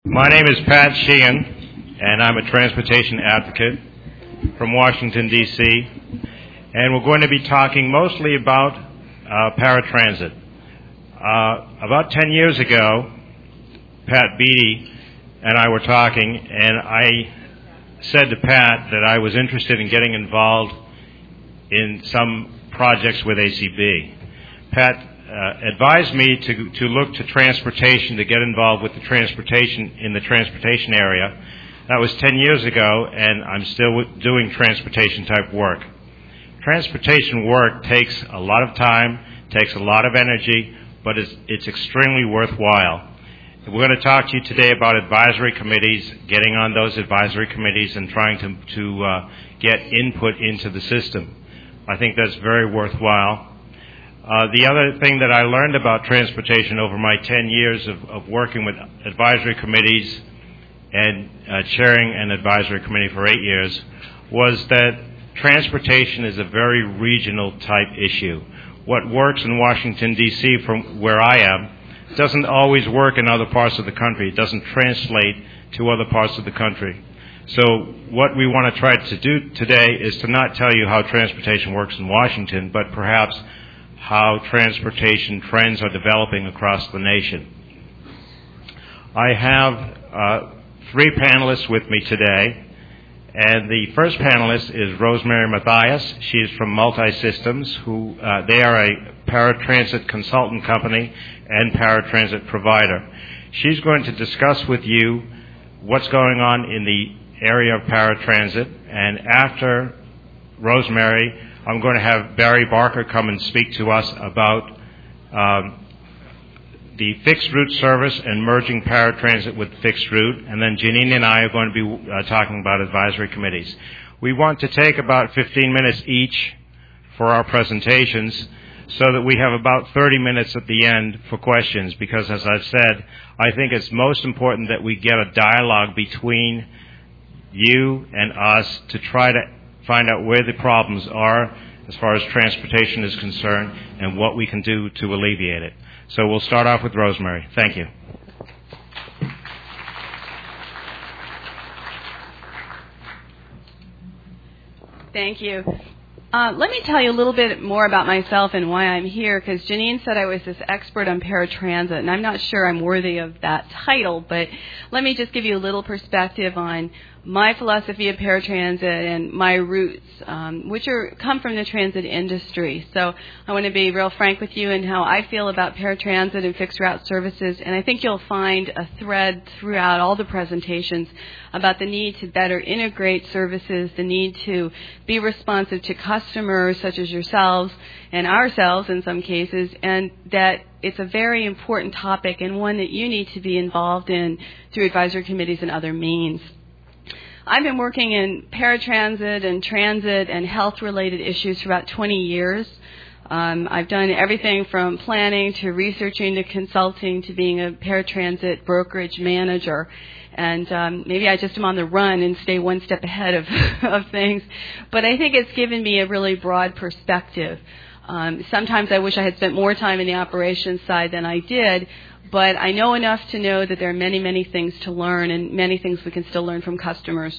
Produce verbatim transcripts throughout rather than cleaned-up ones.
My name is Pat Sheehan, and I'm a transportation advocate from Washington, D C, and we're going to be talking mostly about uh, paratransit. Uh, about ten years ago, Pat Beatty and I were talking, and I said to Pat that I was interested in getting involved in some projects with A C B. Pat Uh, advised me to to look to transportation, to get involved with the transportation in the transportation area. That was ten years ago, and I'm still doing transportation type work. Transportation work takes a lot of time, takes a lot of energy, but it's, it's extremely worthwhile. We're going to talk to you today about advisory committees, getting on those advisory committees and trying to, to uh, get input into the system. I think that's very worthwhile. Uh, the other thing that I learned about transportation over my ten years of, of working with advisory committees and uh, chairing an advisory committee for eight years was that transportation is a very regional type issue. What works in Washington, D C from where I am doesn't always work in other parts of the country. It doesn't translate to other parts of the country. So what we want to try to do today is to not tell you how transportation works in Washington, but perhaps how transportation trends are developing across the nation. I have uh, three panelists with me today, and the first panelist is Rosemary Mathias. She is from Multi-Systems, who uh, they are a paratransit consultant company and paratransit provider. She's going to discuss with you what's going on in the area of paratransit, and after Rosemary, I'm going to have Barry Barker come and speak to us about um, the fixed route service and merging paratransit with fixed route. And then Janine and I are going to be uh, talking about advisory committees. We want to take about fifteen minutes each for our presentations so that we have about thirty minutes at the end for questions, because as I've said, I think it's most important that we get a dialogue between you and us to try to find out where the problems are as far as transportation is concerned and what we can do to alleviate it. So we'll start off with Rosemary. Thank you. Thank you. Uh, let me tell you a little bit more about myself and why I'm here, because Janine said I was this expert on paratransit, and I'm not sure I'm worthy of that title, but let me just give you a little perspective on my philosophy of paratransit and my roots, um, which are come from the transit industry. So I want to be real frank with you in how I feel about paratransit and fixed route services, and I think you'll find a thread throughout all the presentations about the need to better integrate services, the need to be responsive to customers such as yourselves and ourselves in some cases, and that it's a very important topic and one that you need to be involved in through advisory committees and other means. I've been working in paratransit and transit and health-related issues for about twenty years. Um, I've done everything from planning to researching to consulting to being a paratransit brokerage manager. And um, maybe I just am on the run and stay one step ahead of, of things. But I think it's given me a really broad perspective. Um, sometimes I wish I had spent more time in the operations side than I did, but I know enough to know that there are many, many things to learn and many things we can still learn from customers.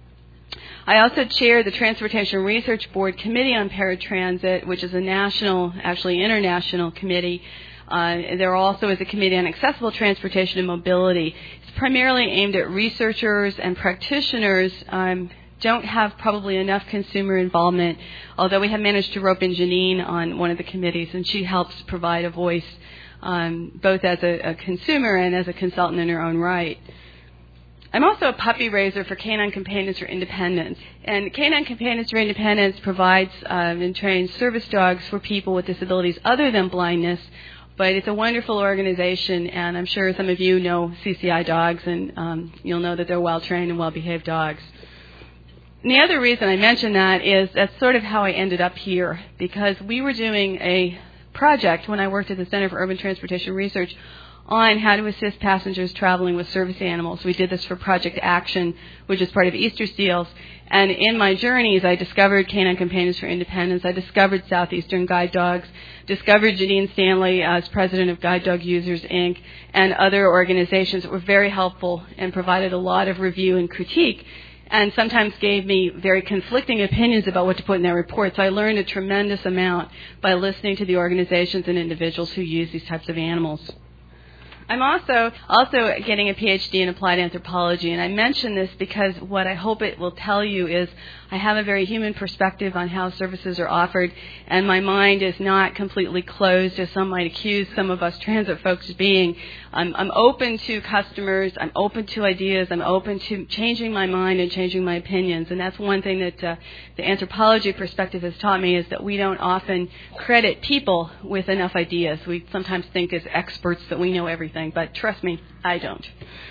I also chair the Transportation Research Board Committee on Paratransit, which is a national, actually international committee. Uh, there also is a committee on accessible transportation and mobility. It's primarily aimed at researchers and practitioners. Um, don't have probably enough consumer involvement, although we have managed to rope in Janine on one of the committees, and she helps provide a voice um, both as a, a consumer and as a consultant in her own right. I'm also a puppy raiser for Canine Companions for Independence, and Canine Companions for Independence provides um, and trains service dogs for people with disabilities other than blindness, but it's a wonderful organization, and I'm sure some of you know C C I dogs, and um, you'll know that they're well-trained and well-behaved dogs. And the other reason I mention that is that's sort of how I ended up here, because we were doing a project when I worked at the Center for Urban Transportation Research on how to assist passengers traveling with service animals. We did this for Project Action, which is part of Easter Seals. And in my journeys, I discovered Canine Companions for Independence. I discovered Southeastern Guide Dogs, discovered Janine Stanley as president of Guide Dog Users, Incorporated, and other organizations that were very helpful and provided a lot of review and critique, and sometimes gave me very conflicting opinions about what to put in their reports. So I learned a tremendous amount by listening to the organizations and individuals who use these types of animals. I'm also also getting a P H D in applied anthropology, and I mention this because what I hope it will tell you is I have a very human perspective on how services are offered, and my mind is not completely closed, as some might accuse some of us transit folks of being. I'm, I'm open to customers, I'm open to ideas, I'm open to changing my mind and changing my opinions, and that's one thing that uh, the anthropology perspective has taught me, is that we don't often credit people with enough ideas. We sometimes think as experts that we know everything, but trust me, I don't.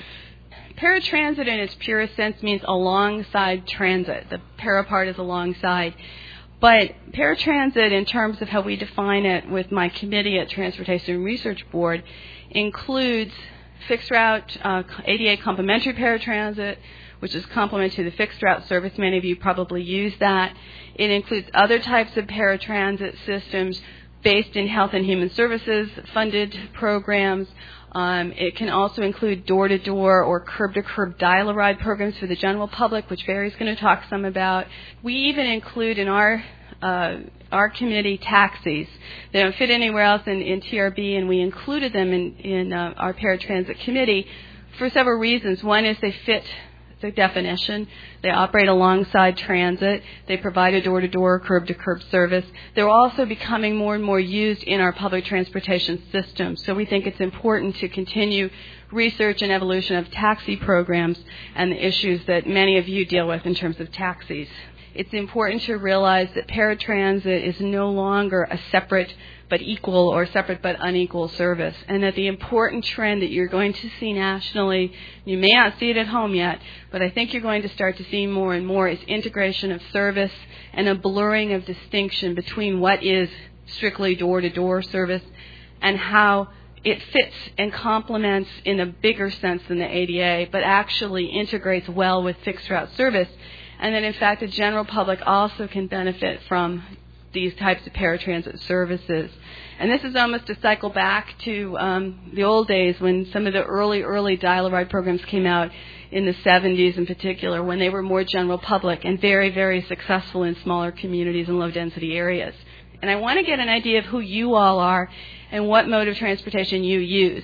Paratransit in its purest sense means alongside transit. The para part is alongside. But paratransit, in terms of how we define it with my committee at Transportation Research Board, includes fixed route, uh, A D A complementary paratransit, which is complement to the fixed route service. Many of you probably use that. It includes other types of paratransit systems based in Health and Human Services funded programs. Um, it can also include door-to-door or curb-to-curb dial-a-ride programs for the general public, which Barry's going to talk some about. We even include in our uh, our committee taxis. They don't fit anywhere else in, in T R B, and we included them in, in uh, our paratransit committee for several reasons. One is they fit the definition. They operate alongside transit. They provide a door-to-door, curb-to-curb service. They're also becoming more and more used in our public transportation system. So we think it's important to continue research and evolution of taxi programs and the issues that many of you deal with in terms of taxis. It's important to realize that paratransit is no longer a separate but equal or separate but unequal service, and that the important trend that you're going to see nationally, you may not see it at home yet, but I think you're going to start to see more and more, is integration of service and a blurring of distinction between what is strictly door-to-door service and how it fits and complements in a bigger sense than the A D A, but actually integrates well with fixed route service, and that in fact the general public also can benefit from these types of paratransit services. And this is almost a cycle back to um, the old days when some of the early, early dial-a-ride programs came out in the seventies in particular, when they were more general public and very, very successful in smaller communities and low-density areas. And I want to get an idea of who you all are and what mode of transportation you use.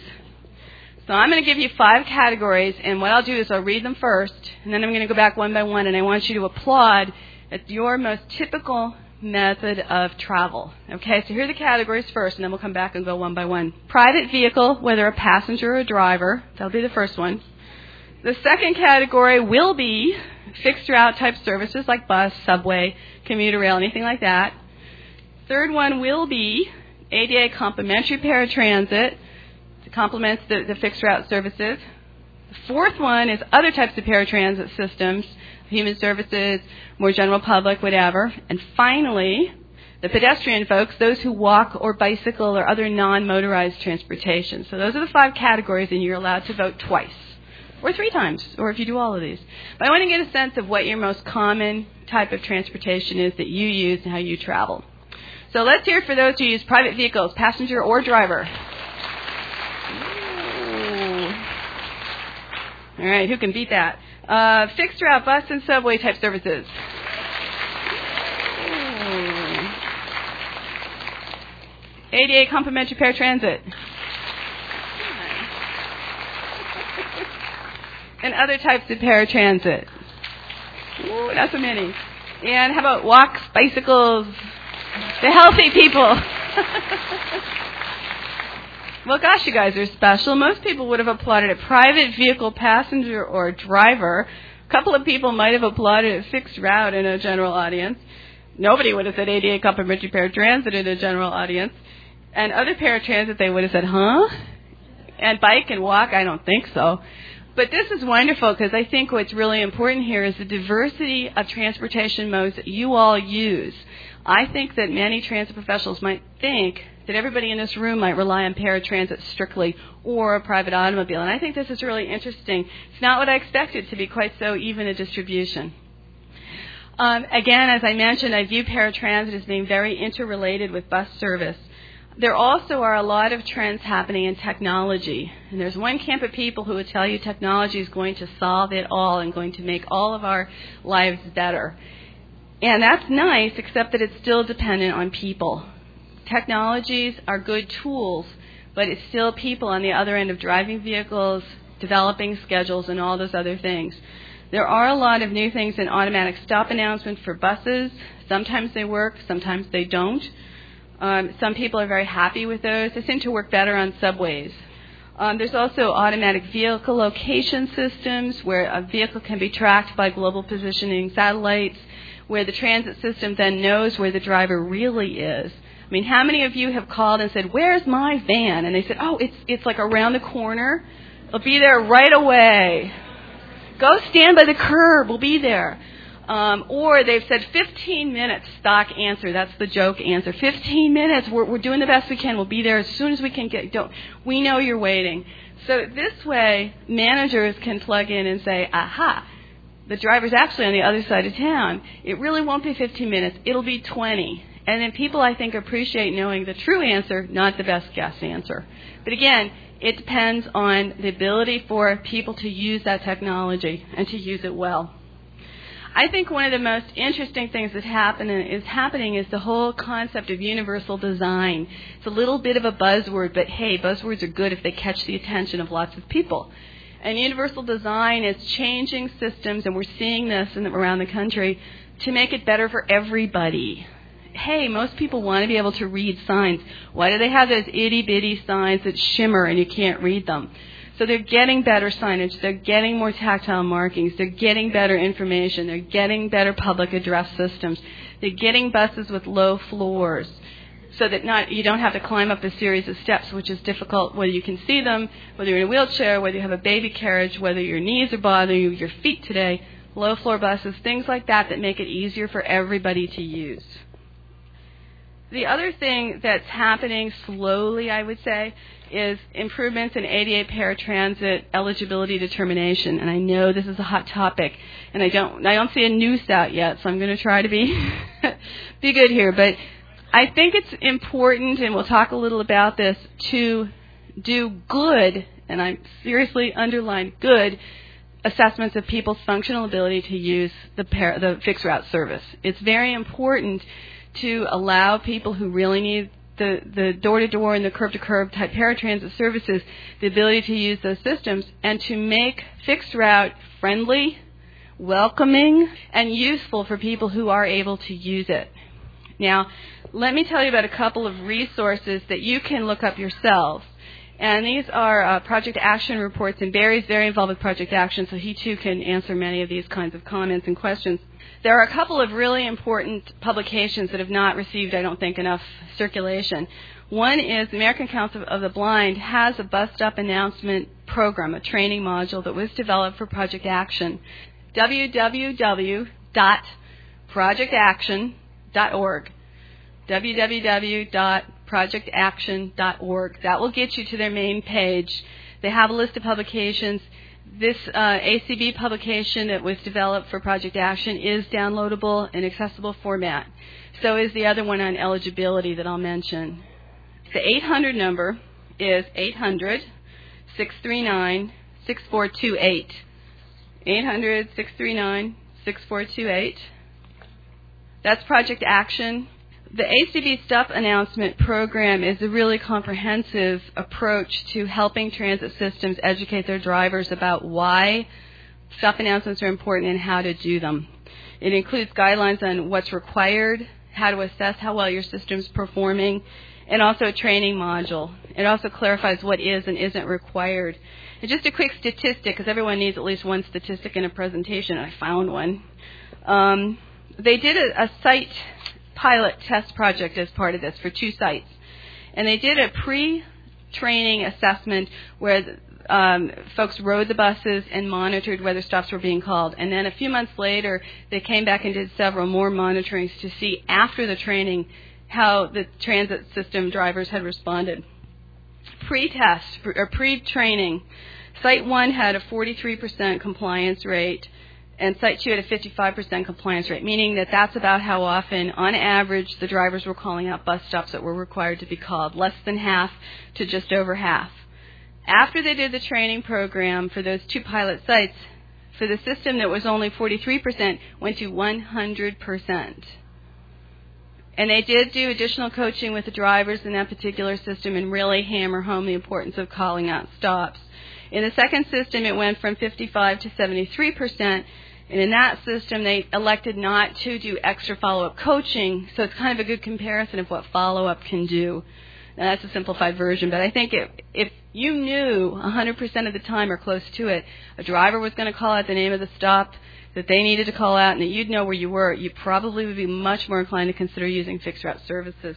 So I'm going to give you five categories, and what I'll do is I'll read them first, and then I'm going to go back one by one, and I want you to applaud at your most typical method of travel. Okay, so here are the categories first, and then we'll come back and go one by one. Private vehicle, whether a passenger or a driver. That'll be the first one. The second category will be fixed route type services like bus, subway, commuter rail, anything like that. Third one will be A D A complementary paratransit. It complements the, the fixed route services. The fourth one is other types of paratransit systems, human services, more general public, whatever. And finally, the pedestrian folks, those who walk or bicycle or other non-motorized transportation. So those are the five categories, and you're allowed to vote twice or three times, or if you do all of these. But I want to get a sense of what your most common type of transportation is that you use and how you travel. So let's hear it for those who use private vehicles, passenger or driver. Ooh. All right, who can beat that? Uh, fixed route bus and subway type services. Ooh. A D A complementary paratransit. And other types of paratransit. Ooh, not so many. And how about walks, bicycles, the healthy people? Well, gosh, you guys are special. Most people would have applauded a private vehicle passenger or driver. A couple of people might have applauded a fixed route in a general audience. Nobody would have said A D A complementary paratransit in a general audience. And other paratransit, they would have said, huh? And bike and walk, I don't think so. But this is wonderful, because I think what's really important here is the diversity of transportation modes that you all use. I think that many transit professionals might think that everybody in this room might rely on paratransit strictly or a private automobile. And I think this is really interesting. It's not what I expected to be quite so even a distribution. Um, again, as I mentioned, I view paratransit as being very interrelated with bus service. There also are a lot of trends happening in technology. And there's one camp of people who would tell you technology is going to solve it all and going to make all of our lives better. And that's nice, except that it's still dependent on people. Technologies are good tools, but it's still people on the other end of driving vehicles, developing schedules, and all those other things. There are a lot of new things in automatic stop announcement for buses. Sometimes they work, sometimes they don't. Um, some people are very happy with those. They seem to work better on subways. Um, there's also automatic vehicle location systems where a vehicle can be tracked by global positioning satellites, where the transit system then knows where the driver really is. I mean, how many of you have called and said, "Where's my van?" And they said, "Oh, it's it's like around the corner. It'll be there right away. Go stand by the curb. We'll be there." Um, or they've said fifteen minutes, stock answer. That's the joke answer. fifteen minutes. We're, we're doing the best we can. We'll be there as soon as we can get. Don't, we know you're waiting. So this way, managers can plug in and say, "Aha, the driver's actually on the other side of town. It really won't be fifteen minutes. It'll be twenty." And then people, I think, appreciate knowing the true answer, not the best guess answer. But again, it depends on the ability for people to use that technology and to use it well. I think one of the most interesting things that happen, is happening is the whole concept of universal design. It's a little bit of a buzzword, but hey, buzzwords are good if they catch the attention of lots of people. And universal design is changing systems, and we're seeing this in, around the country, to make it better for everybody. Hey, most people want to be able to read signs. Why do they have those itty-bitty signs that shimmer and you can't read them? So they're getting better signage. They're getting more tactile markings. They're getting better information. They're getting better public address systems. They're getting buses with low floors so that not you don't have to climb up a series of steps, which is difficult whether you can see them, whether you're in a wheelchair, whether you have a baby carriage, whether your knees are bothering you, your feet today, low floor buses, things like that that make it easier for everybody to use. The other thing that's happening slowly, I would say, is improvements in A D A paratransit eligibility determination. And I know this is a hot topic, and I don't I don't see a noose out yet, so I'm going to try to be be good here. But I think it's important, and we'll talk a little about this, to do good, and I seriously underline good, assessments of people's functional ability to use the par- the fixed route service. It's very important to allow people who really need the, the door-to-door and the curb-to-curb type paratransit services the ability to use those systems, and to make fixed route friendly, welcoming, and useful for people who are able to use it. Now, let me tell you about a couple of resources that you can look up yourselves. And these are uh, Project Action reports, and Barry's very involved with Project Action, so he too can answer many of these kinds of comments and questions. There are a couple of really important publications that have not received, I don't think, enough circulation. One is the American Council of the Blind has a Bus Stop announcement program, a training module that was developed for Project Action. w w w dot project action dot org. w w w dot project action dot org. That will get you to their main page. They have a list of publications. This uh, A C B publication that was developed for Project Action is downloadable in accessible format. So is the other one on eligibility that I'll mention. The eight hundred number is eight hundred, six three nine, six four two eight. eight hundred, six three nine, six four two eight. That's Project Action. The A C B Stop Announcement Program is a really comprehensive approach to helping transit systems educate their drivers about why stop announcements are important and how to do them. It includes guidelines on what's required, how to assess how well your system's performing, and also a training module. It also clarifies what is and isn't required. And just a quick statistic, because everyone needs at least one statistic in a presentation, and I found one. Um, they did a, a site pilot test project as part of this for two sites. And they did a pre-training assessment where um, folks rode the buses and monitored whether stops were being called. And then a few months later, they came back and did several more monitorings to see after the training how the transit system drivers had responded. Pre-test or pre-training, Site one had a forty-three percent compliance rate, and Site two had a fifty-five percent compliance rate, meaning that that's about how often, on average, the drivers were calling out bus stops that were required to be called, less than half to just over half. After they did the training program for those two pilot sites, for the system that was only forty-three percent, went to one hundred percent. And they did do additional coaching with the drivers in that particular system and really hammer home the importance of calling out stops. In the second system, it went from fifty-five to seventy-three percent. And in that system, they elected not to do extra follow-up coaching, so it's kind of a good comparison of what follow-up can do. Now, that's a simplified version, but I think if, if you knew one hundred percent of the time or close to it, a driver was going to call out the name of the stop that they needed to call out and that you'd know where you were, you probably would be much more inclined to consider using fixed route services.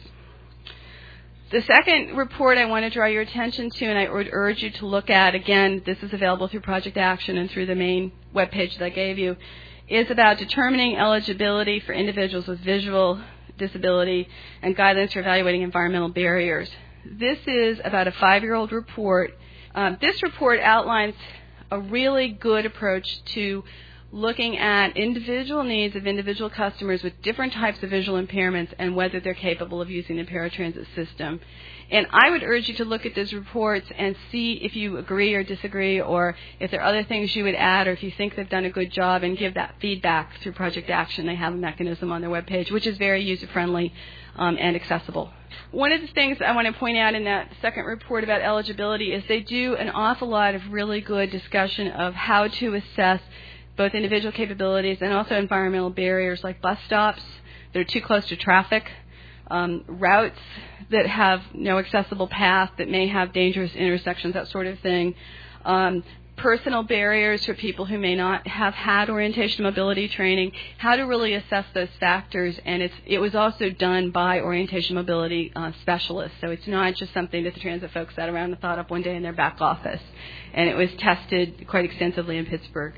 The second report I want to draw your attention to, and I would urge you to look at, again, this is available through Project Action and through the main webpage that I gave you, is about determining eligibility for individuals with visual disability and guidelines for evaluating environmental barriers. This is about a five-year-old report. Um, this report outlines a really good approach to looking at individual needs of individual customers with different types of visual impairments and whether they're capable of using the paratransit system. And I would urge you to look at these reports and see if you agree or disagree, or if there are other things you would add, or if you think they've done a good job, and give that feedback through Project Action. They have a mechanism on their webpage, which is very user-friendly um, and accessible. One of the things I want to point out in that second report about eligibility is they do an awful lot of really good discussion of how to assess both individual capabilities and also environmental barriers like bus stops that are too close to traffic, um, routes that have no accessible path, that may have dangerous intersections, that sort of thing, um, personal barriers for people who may not have had orientation mobility training, how to really assess those factors. And it's, it was also done by orientation mobility uh, specialists, so it's not just something that the transit folks sat around and thought up one day in their back office. And it was tested quite extensively in Pittsburgh.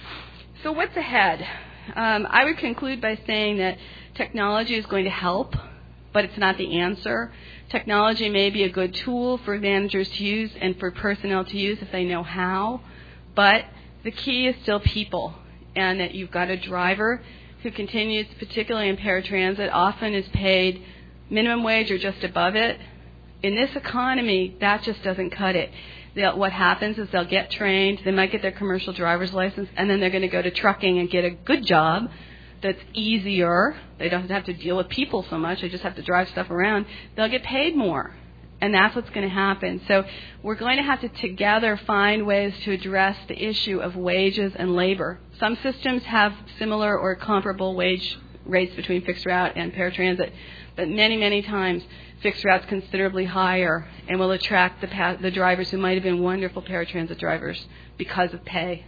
So what's ahead? Um, I would conclude by saying that technology is going to help, but it's not the answer. Technology may be a good tool for managers to use and for personnel to use if they know how, but the key is still people, and that you've got a driver who continues, particularly in paratransit, often is paid minimum wage or just above it. In this economy, that just doesn't cut it. They'll, what happens is they'll get trained, they might get their commercial driver's license, and then they're going to go to trucking and get a good job that's easier. They don't have to deal with people so much. They just have to drive stuff around. They'll get paid more, and that's what's going to happen. So we're going to have to together find ways to address the issue of wages and labor. Some systems have similar or comparable wage rates between fixed route and paratransit, but many, many times fixed route's considerably higher and will attract the, pa- the drivers who might have been wonderful paratransit drivers because of pay.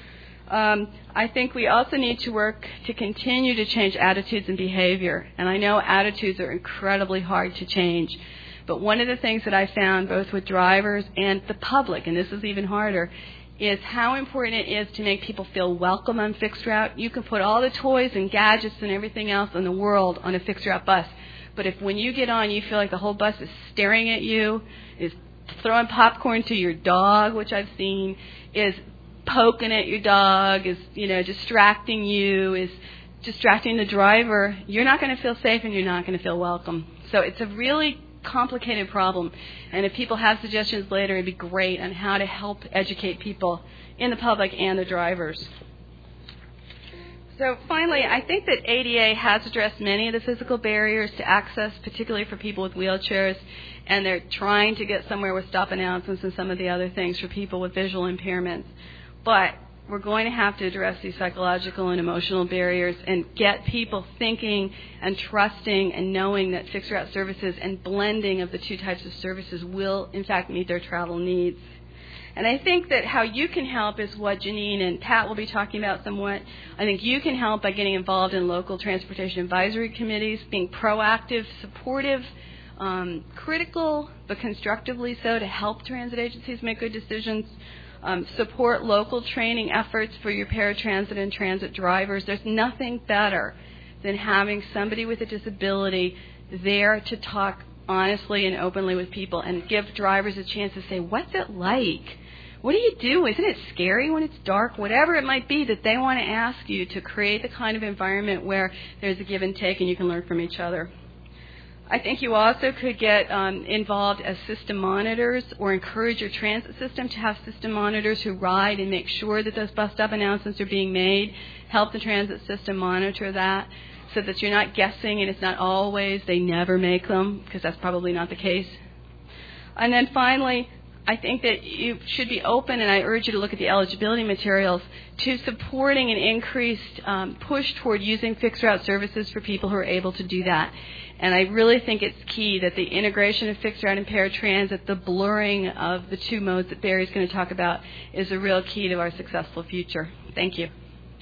Um, I think we also need to work to continue to change attitudes and behavior. And I know attitudes are incredibly hard to change. But one of the things that I found both with drivers and the public, and this is even harder, is how important it is to make people feel welcome on fixed route. You can put all the toys and gadgets and everything else in the world on a fixed route bus. But if when you get on, you feel like the whole bus is staring at you, is throwing popcorn to your dog, which I've seen, is poking at your dog, is, you know, distracting you, is distracting the driver, you're not going to feel safe and you're not going to feel welcome. So it's a really complicated problem. And if people have suggestions later, it'd be great on how to help educate people in the public and the drivers. So finally, I think that A D A has addressed many of the physical barriers to access, particularly for people with wheelchairs, and they're trying to get somewhere with stop announcements and some of the other things for people with visual impairments. But we're going to have to address these psychological and emotional barriers and get people thinking and trusting and knowing that fixed route services and blending of the two types of services will, in fact, meet their travel needs. And I think that how you can help is what Janine and Pat will be talking about somewhat. I think you can help by getting involved in local transportation advisory committees, being proactive, supportive, um, critical but constructively so to help transit agencies make good decisions. Um, support local training efforts for your paratransit and transit drivers. There's nothing better than having somebody with a disability there to talk honestly and openly with people and give drivers a chance to say, what's it like? What do you do? Isn't it scary when it's dark? Whatever it might be that they want to ask you to create the kind of environment where there's a give and take and you can learn from each other. I think you also could get um, involved as system monitors or encourage your transit system to have system monitors who ride and make sure that those bus stop announcements are being made. Help the transit system monitor that so that you're not guessing and it's not always they never make them, because that's probably not the case. And then finally, I think that you should be open, and I urge you to look at the eligibility materials, to supporting an increased um, push toward using fixed route services for people who are able to do that. And I really think it's key that the integration of fixed route and paratransit, the blurring of the two modes that Barry's going to talk about, is a real key to our successful future. Thank you.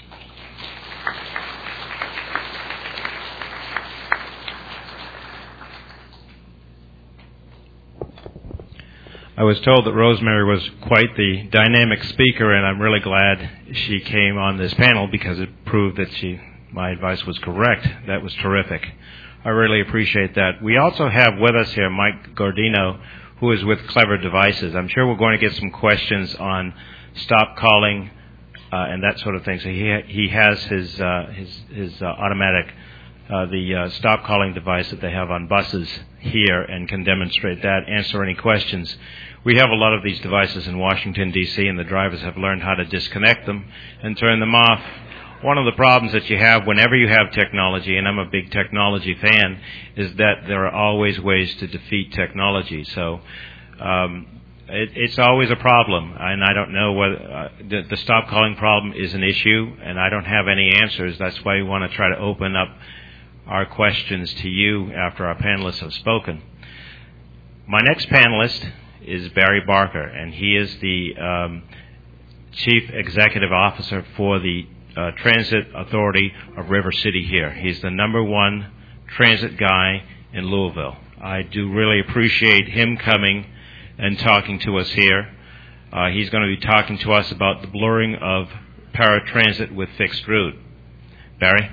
I was told that Rosemary was quite the dynamic speaker, and I'm really glad she came on this panel because it proved that she, my advice was correct. That was terrific. I really appreciate that. We also have with us here Mike Gordino, who is with Clever Devices. I'm sure we're going to get some questions on stop calling uh, and that sort of thing. So he he has his uh, his his uh, automatic uh, the uh, stop calling device that they have on buses here and can demonstrate that. Answer any questions. We have a lot of these devices in Washington, D C, and the drivers have learned how to disconnect them and turn them off. One of the problems that you have whenever you have technology, and I'm a big technology fan, is that there are always ways to defeat technology. So um, it, it's always a problem, and I don't know whether uh, the, the stop calling problem is an issue, and I don't have any answers. That's why we want to try to open up our questions to you after our panelists have spoken. My next panelist is Barry Barker, and he is the um, Chief Executive Officer for the uh, Transit Authority of River City here. He's the number one transit guy in Louisville. I do really appreciate him coming and talking to us here. Uh, he's going to be talking to us about the blurring of paratransit with fixed route. Barry?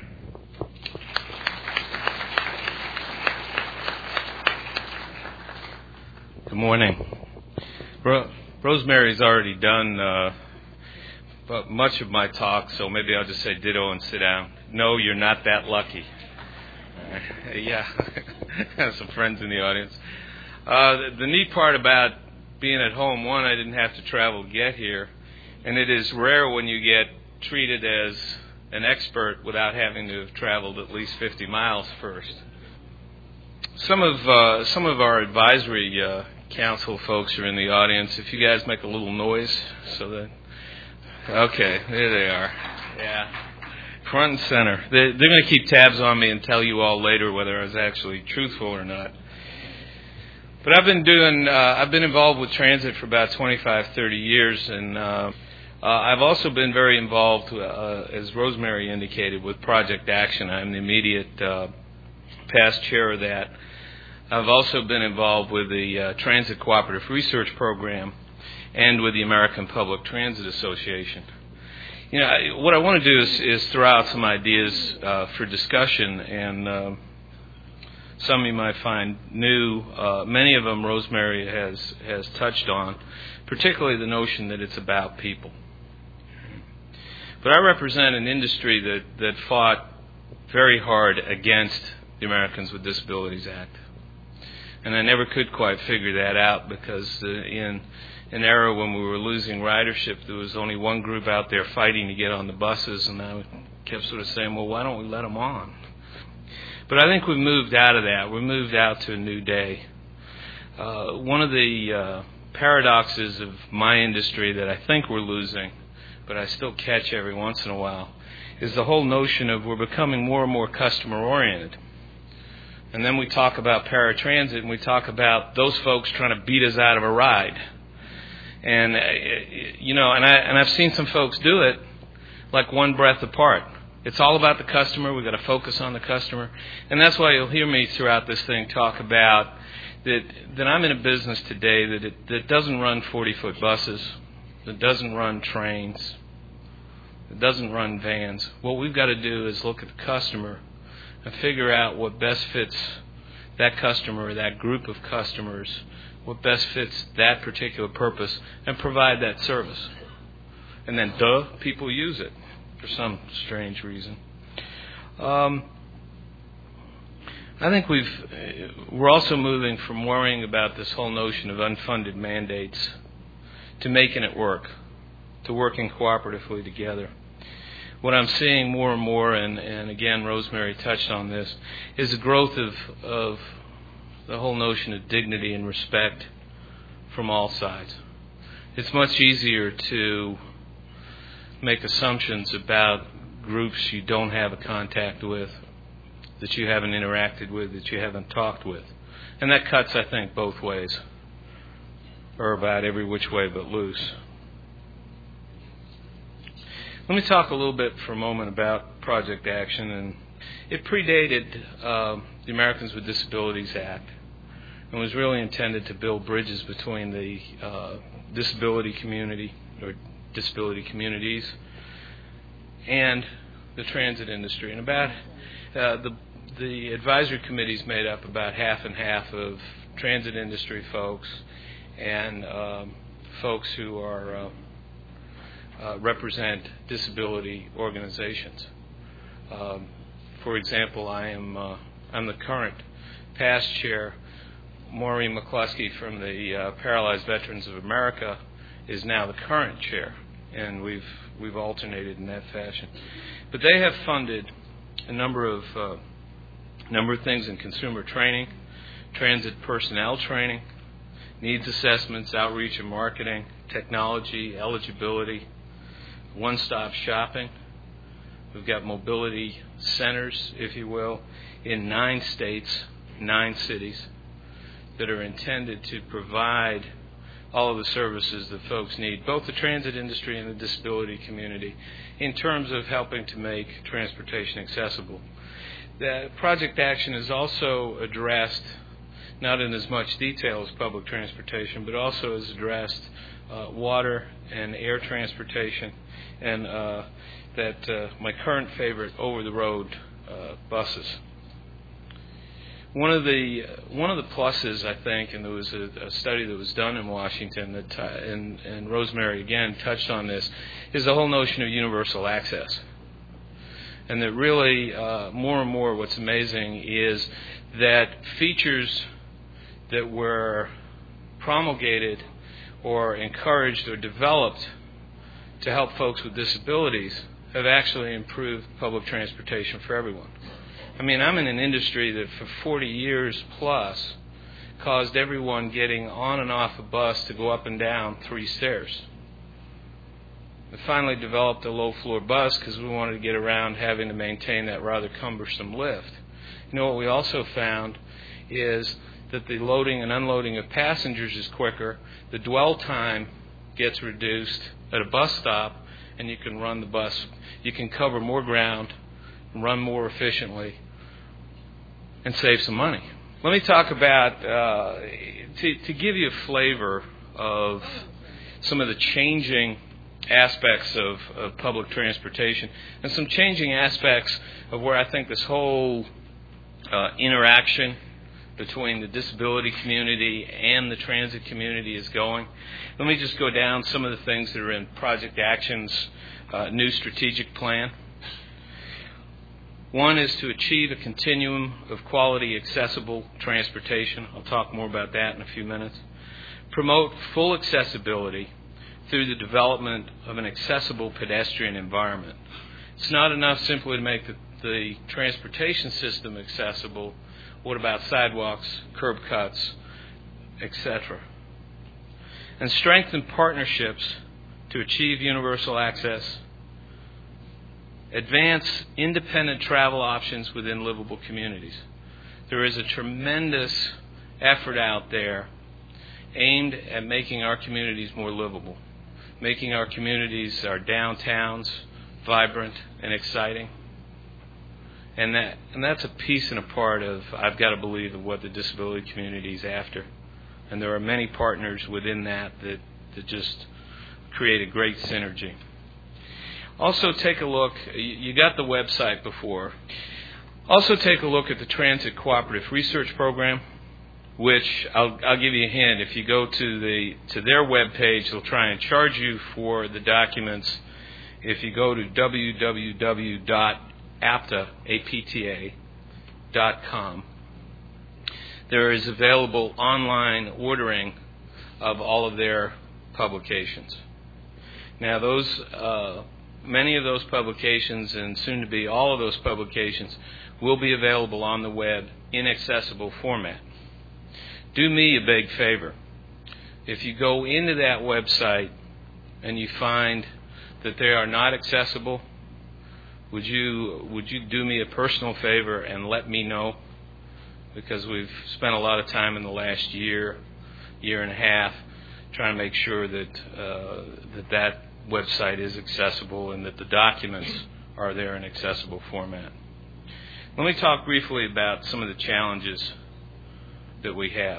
Good morning. Ro- Rosemary's already done uh, much of my talk, so maybe I'll just say ditto and sit down. No, you're not that lucky. Uh, yeah, I have some friends in the audience. Uh, the, the neat part about being at home, one, I didn't have to travel to get here, and it is rare when you get treated as an expert without having to have traveled at least fifty miles first. Some of uh, some of our advisory uh, council folks are in the audience. If you guys make a little noise, so that okay, there they are. Yeah, front and center. They, they're going to keep tabs on me and tell you all later whether I was actually truthful or not. But I've been doing. Uh, I've been involved with transit for about twenty-five, thirty years, and uh, uh, I've also been very involved, uh, as Rosemary indicated, with Project Action. I'm the immediate uh, past chair of that. I've also been involved with the uh, Transit Cooperative Research Program and with the American Public Transit Association. You know, I, what I want to do is, is throw out some ideas uh, for discussion, and uh, some you might find new. Uh, many of them Rosemary has, has touched on, particularly the notion that it's about people. But I represent an industry that, that fought very hard against the Americans with Disabilities Act. And I never could quite figure that out because uh, in an era when we were losing ridership, there was only one group out there fighting to get on the buses, and I kept sort of saying, well, why don't we let them on? But I think we've moved out of that. We've moved out to a new day. Uh, one of the uh, paradoxes of my industry that I think we're losing, but I still catch every once in a while, is the whole notion of we're becoming more and more customer-oriented. And then we talk about paratransit, and we talk about those folks trying to beat us out of a ride. And, uh, you know, and, I, and I've seen some folks do it like one breath apart. It's all about the customer. We've got to focus on the customer. And that's why you'll hear me throughout this thing talk about that, that I'm in a business today that, it, that doesn't run forty-foot buses, that doesn't run trains, that doesn't run vans. What we've got to do is look at the customer and figure out what best fits that customer or that group of customers, what best fits that particular purpose, and provide that service. And then, duh, people use it for some strange reason. Um, I think we've we're also moving from worrying about this whole notion of unfunded mandates to making it work, to working cooperatively together. What I'm seeing more and more, and, and again, Rosemary touched on this, is the growth of, of the whole notion of dignity and respect from all sides. It's much easier to make assumptions about groups you don't have a contact with, that you haven't interacted with, that you haven't talked with. And that cuts, I think, both ways, or about every which way but loose. Let me talk a little bit for a moment about Project Action. And it predated uh, the Americans with Disabilities Act and was really intended to build bridges between the uh, disability community or disability communities and the transit industry. And about uh, the the advisory committee is made up about half and half of transit industry folks and um, folks who are uh, uh, represent disability organizations. Um, for example, I am uh, I'm the current past chair. Maureen McCluskey from the uh, Paralyzed Veterans of America is now the current chair, and we've we've alternated in that fashion. But they have funded a number of uh, number of things in consumer training, transit personnel training, needs assessments, outreach and marketing, technology, eligibility, one-stop shopping. We've got mobility centers, if you will, in nine states, nine cities that are intended to provide all of the services that folks need, both the transit industry and the disability community, in terms of helping to make transportation accessible. The Project Action is also addressed, not in as much detail as public transportation, but also has addressed uh, water and air transportation, and uh, that uh, my current favorite, over-the-road uh, buses. One of the one of the pluses, I think, and there was a, a study that was done in Washington that, t- and, and Rosemary again touched on this, is the whole notion of universal access. And that really, uh, more and more, what's amazing is that features that were promulgated or encouraged or developed to help folks with disabilities have actually improved public transportation for everyone. I mean, I'm in an industry that for forty years plus caused everyone getting on and off a bus to go up and down three stairs. We finally developed a low-floor bus because we wanted to get around having to maintain that rather cumbersome lift. You know what we also found is that the loading and unloading of passengers is quicker, the dwell time gets reduced at a bus stop, and you can run the bus, you can cover more ground, run more efficiently, and save some money. Let me talk about, uh, to, to give you a flavor of some of the changing aspects of, of public transportation and some changing aspects of where I think this whole uh, interaction between the disability community and the transit community is going. Let me just go down some of the things that are in Project Action's uh, new strategic plan. One is to achieve a continuum of quality, accessible transportation. I'll talk more about that in a few minutes. Promote full accessibility through the development of an accessible pedestrian environment. It's not enough simply to make the, the transportation system accessible. What about sidewalks, curb cuts, et cetera? And strengthen partnerships to achieve universal access. Advance independent travel options within livable communities. There is a tremendous effort out there aimed at making our communities more livable, making our communities, our downtowns, vibrant and exciting. And that and that's a piece and a part of, I've got to believe, of what the disability community is after. And there are many partners within that that, that just create a great synergy. Also take a look, you got the website before. Also take a look at the Transit Cooperative Research Program, which I'll, I'll give you a hint. If you go to the to their webpage, they'll try and charge you for the documents. If you go to w w w dot apta dot com, there is available online ordering of all of their publications. Now, those uh, many of those publications, and soon to be all of those publications, will be available on the web in accessible format. Do me a big favor. If you go into that website and you find that they are not accessible, would you would you do me a personal favor and let me know? Because we've spent a lot of time in the last year, year and a half, trying to make sure that uh, that that website is accessible and that the documents are there in accessible format. Let me talk briefly about some of the challenges that we have.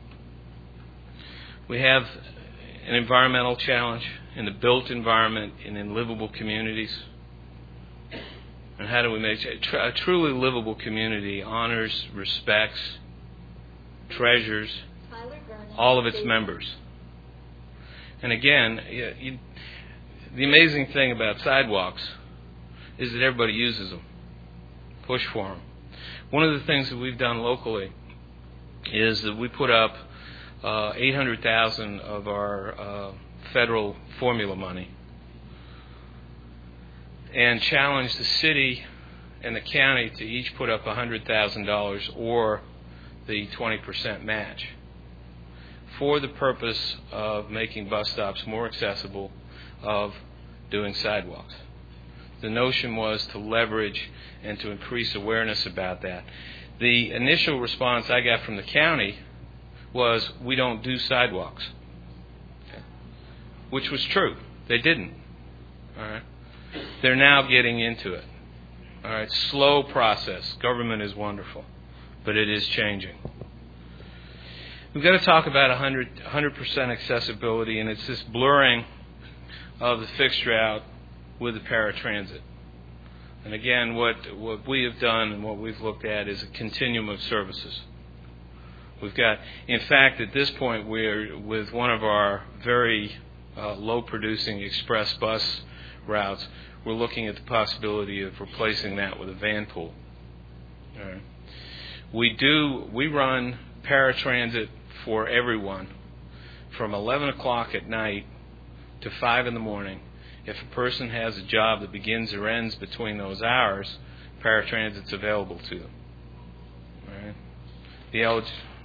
We have an environmental challenge in the built environment and in livable communities. And how do we make it? A truly livable community honors, respects, treasures all of its members. And again, you, you, the amazing thing about sidewalks is that everybody uses them. Push for them. One of the things that we've done locally is that we put up uh, eight hundred thousand dollars of our uh, federal formula money and challenged the city and the county to each put up one hundred thousand dollars or the twenty percent match for the purpose of making bus stops more accessible, of doing sidewalks. The notion was to leverage and to increase awareness about that. The initial response I got from the county was, we don't do sidewalks. Okay. Which was true. They didn't. All right. They're now getting into it. All right. Slow process. Government is wonderful, but it is changing. We've got to talk about one hundred, one hundred percent accessibility, and it's this blurring of the fixed route with the paratransit. And again, what, what we have done and what we've looked at is a continuum of services. We've got, in fact, at this point, we're with one of our very uh, low-producing express bus routes, we're looking at the possibility of replacing that with a van pool. All right. We do, we run paratransit for everyone from eleven o'clock at night to five in the morning. If a person has a job that begins or ends between those hours, paratransit's available to them. All right. The elig-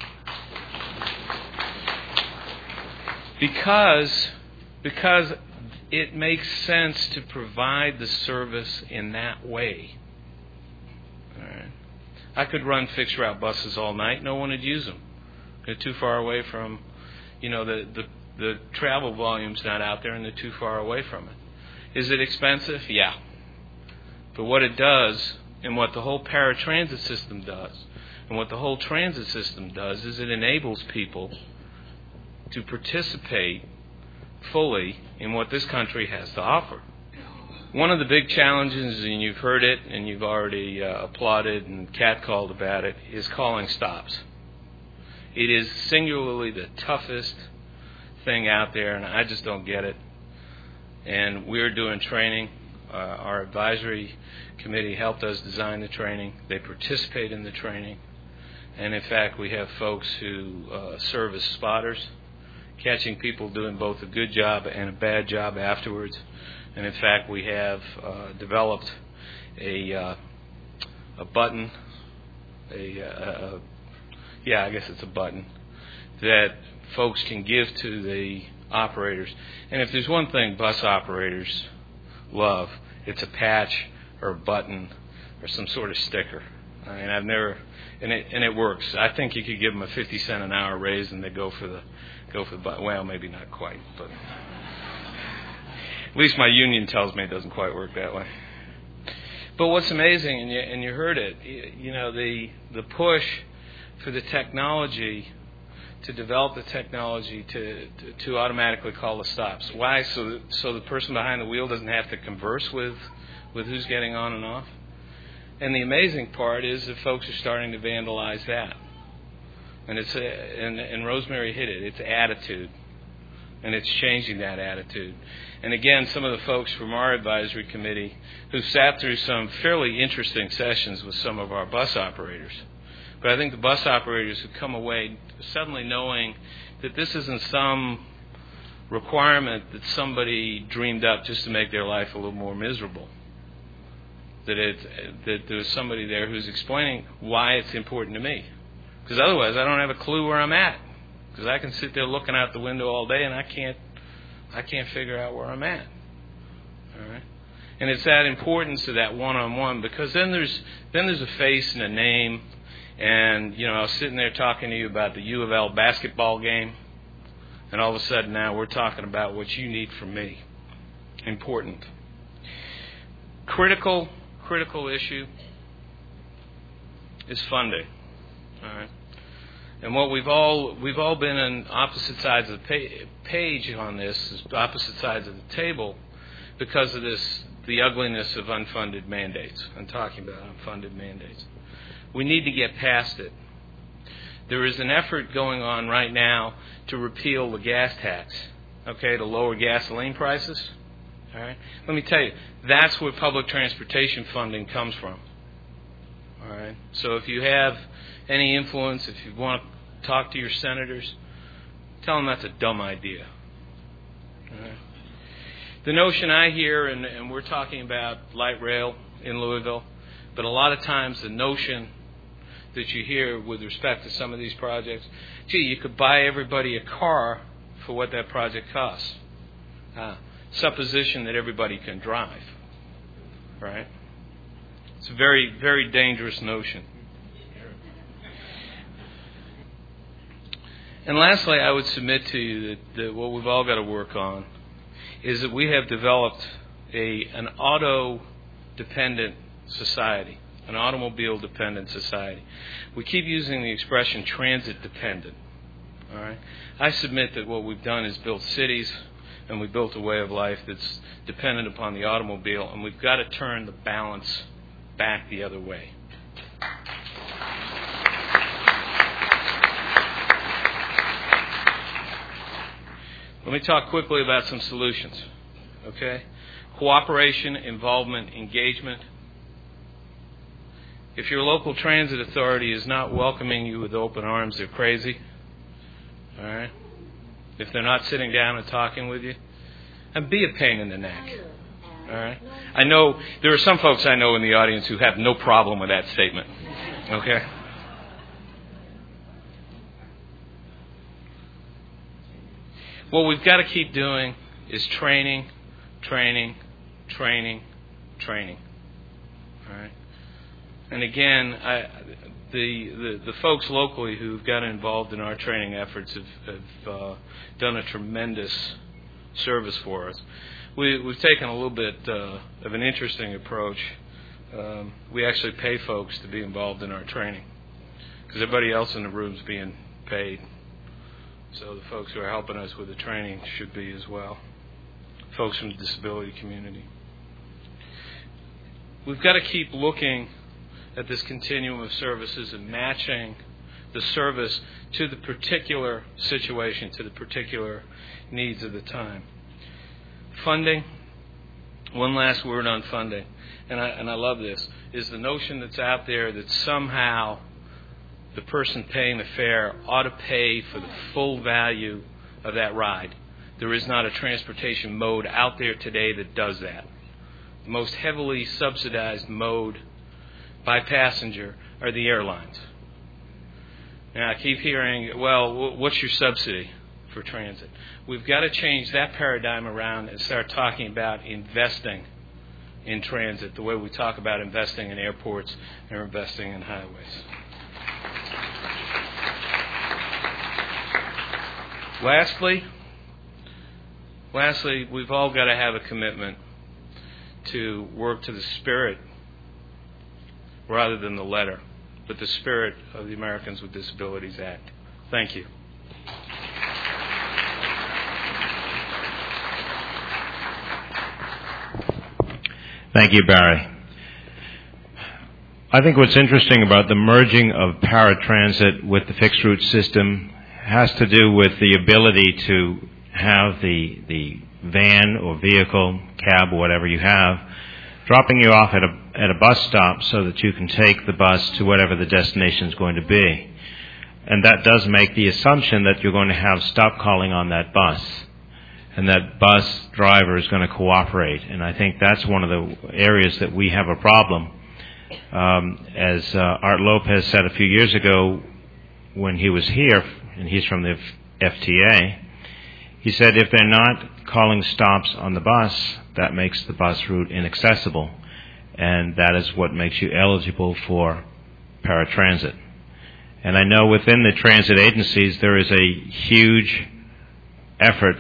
because because it makes sense to provide the service in that way. All right. I could run fixed route buses all night. No one would use them. They're too far away from, you know, the the the travel volume's not out there, and they're too far away from it. Is it expensive? Yeah. But what it does, and what the whole paratransit system does, and what the whole transit system does, is it enables people to participate fully in what this country has to offer. One of the big challenges, and you've heard it, and you've already uh, applauded and catcalled about it, is calling stops. It is singularly the toughest thing out there, and I just don't get it. And we're doing training. Uh, our advisory committee helped us design the training. They participate in the training. And in fact, we have folks who uh, serve as spotters, catching people doing both a good job and a bad job afterwards. And in fact, we have uh, developed a uh, a button, a, a, a yeah, I guess it's a button that folks can give to the operators. And if there's one thing bus operators love, it's a patch or a button or some sort of sticker. I mean, I've never, and it and it works. I think you could give them a fifty cent an hour raise and they go for the go for the button. Well, maybe not quite, but at least my union tells me it doesn't quite work that way. But what's amazing, and you, and you heard it, you know, the the push for the technology to develop the technology to, to, to automatically call the stops. Why? So that, so the person behind the wheel doesn't have to converse with, with who's getting on and off. And the amazing part is that folks are starting to vandalize that. And it's a, and, and Rosemary hit it. It's attitude. And it's changing that attitude. And again, some of the folks from our advisory committee who sat through some fairly interesting sessions with some of our bus operators. But I think the bus operators who come away suddenly knowing that this isn't some requirement that somebody dreamed up just to make their life a little more miserable. That it that there's somebody there who's explaining why it's important to me. Because otherwise I don't have a clue where I'm at. Because I can sit there looking out the window all day and I can't I can't figure out where I'm at. All right? And it's that importance of that one-on-one, because then there's then there's a face and a name. And, you know, I was sitting there talking to you about the U of L basketball game, and all of a sudden now we're talking about what you need from me. Important. Critical, critical issue is funding. All right. And what we've all we've all been on opposite sides of the page on this, opposite sides of the table, because of this, the ugliness of unfunded mandates. I'm talking about unfunded mandates. We need to get past it. There is an effort going on right now to repeal the gas tax, okay, to lower gasoline prices. All right. Let me tell you, that's where public transportation funding comes from. All right. So if you have any influence, if you want to talk to your senators, tell them that's a dumb idea. All right. The notion I hear, and, and we're talking about light rail in Louisville, but a lot of times the notion that you hear with respect to some of these projects, gee, you could buy everybody a car for what that project costs. Uh, supposition that everybody can drive, right? It's a very, very dangerous notion. And lastly, I would submit to you that, that what we've all got to work on is that we have developed a an auto-dependent society. An automobile-dependent society. We keep using the expression transit-dependent. All right. I submit that what we've done is built cities, and we built a way of life that's dependent upon the automobile, and we've got to turn the balance back the other way. Let me talk quickly about some solutions. Okay? Cooperation, involvement, engagement. If your local transit authority is not welcoming you with open arms, they're crazy. All right? If they're not sitting down and talking with you, and be a pain in the neck. All right? I know there are some folks I know in the audience who have no problem with that statement. Okay? What we've got to keep doing is training, training, training, training. All right? And again, I, the, the the folks locally who've got involved in our training efforts have, have uh, done a tremendous service for us. We, we've taken a little bit uh, of an interesting approach. Um, we actually pay folks to be involved in our training because everybody else in the room is being paid. So the folks who are helping us with the training should be as well. Folks from the disability community. We've got to keep looking at this continuum of services and matching the service to the particular situation, to the particular needs of the time. Funding, one last word on funding, and I, and I love this, is the notion that's out there that somehow the person paying the fare ought to pay for the full value of that ride. There is not a transportation mode out there today that does that. The most heavily subsidized mode by passenger are the airlines. Now, I keep hearing, well, what's your subsidy for transit? We've got to change that paradigm around and start talking about investing in transit the way we talk about investing in airports and investing in highways. Lastly, lastly, we've all got to have a commitment to work to the spirit rather than the letter, but the spirit of the Americans with Disabilities Act. Thank you. Thank you, Barry. I think what's interesting about the merging of paratransit with the fixed route system has to do with the ability to have the the van or vehicle, cab, or whatever you have, dropping you off at a at a bus stop so that you can take the bus to whatever the destination is going to be. And that does make the assumption that you're going to have stop calling on that bus, and that bus driver is going to cooperate. And I think that's one of the areas that we have a problem. Um, as uh, Art Lopez said a few years ago when he was here, and he's from the F T A, he said if they're not calling stops on the bus, that makes the bus route inaccessible, and that is what makes you eligible for paratransit. And I know within the transit agencies there is a huge effort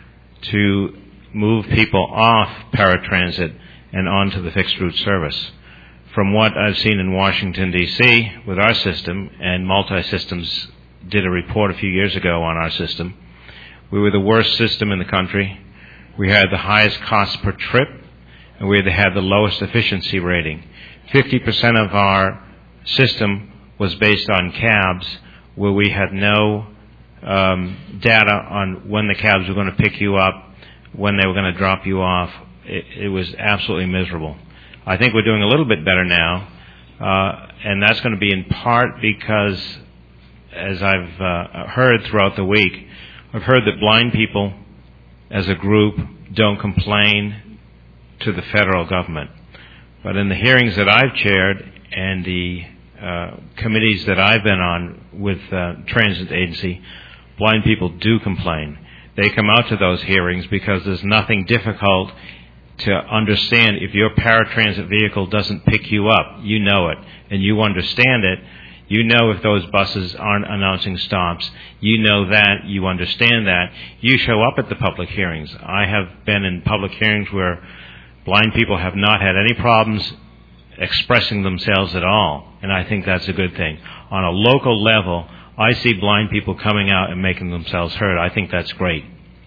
to move people off paratransit and onto the fixed route service. From what I've seen in Washington, D C with our system, and Multi-Systems did a report a few years ago on our system, we were the worst system in the country. We had the highest cost per trip, and we had the lowest efficiency rating. fifty percent of our system was based on cabs, where we had no um, data on when the cabs were going to pick you up, when they were going to drop you off. It, it was absolutely miserable. I think we're doing a little bit better now, uh, and that's going to be in part because, as I've uh, heard throughout the week, I've heard that blind people as a group don't complain to the federal government. But in the hearings that I've chaired and the uh, committees that I've been on with uh, transit agency, blind people do complain. They come out to those hearings because there's nothing difficult to understand. If your paratransit vehicle doesn't pick you up, you know it, and you understand it. You know if those buses aren't announcing stops. You know that. You understand that. You show up at the public hearings. I have been in public hearings where blind people have not had any problems expressing themselves at all, and I think that's a good thing. On a local level, I see blind people coming out and making themselves heard. I think that's great.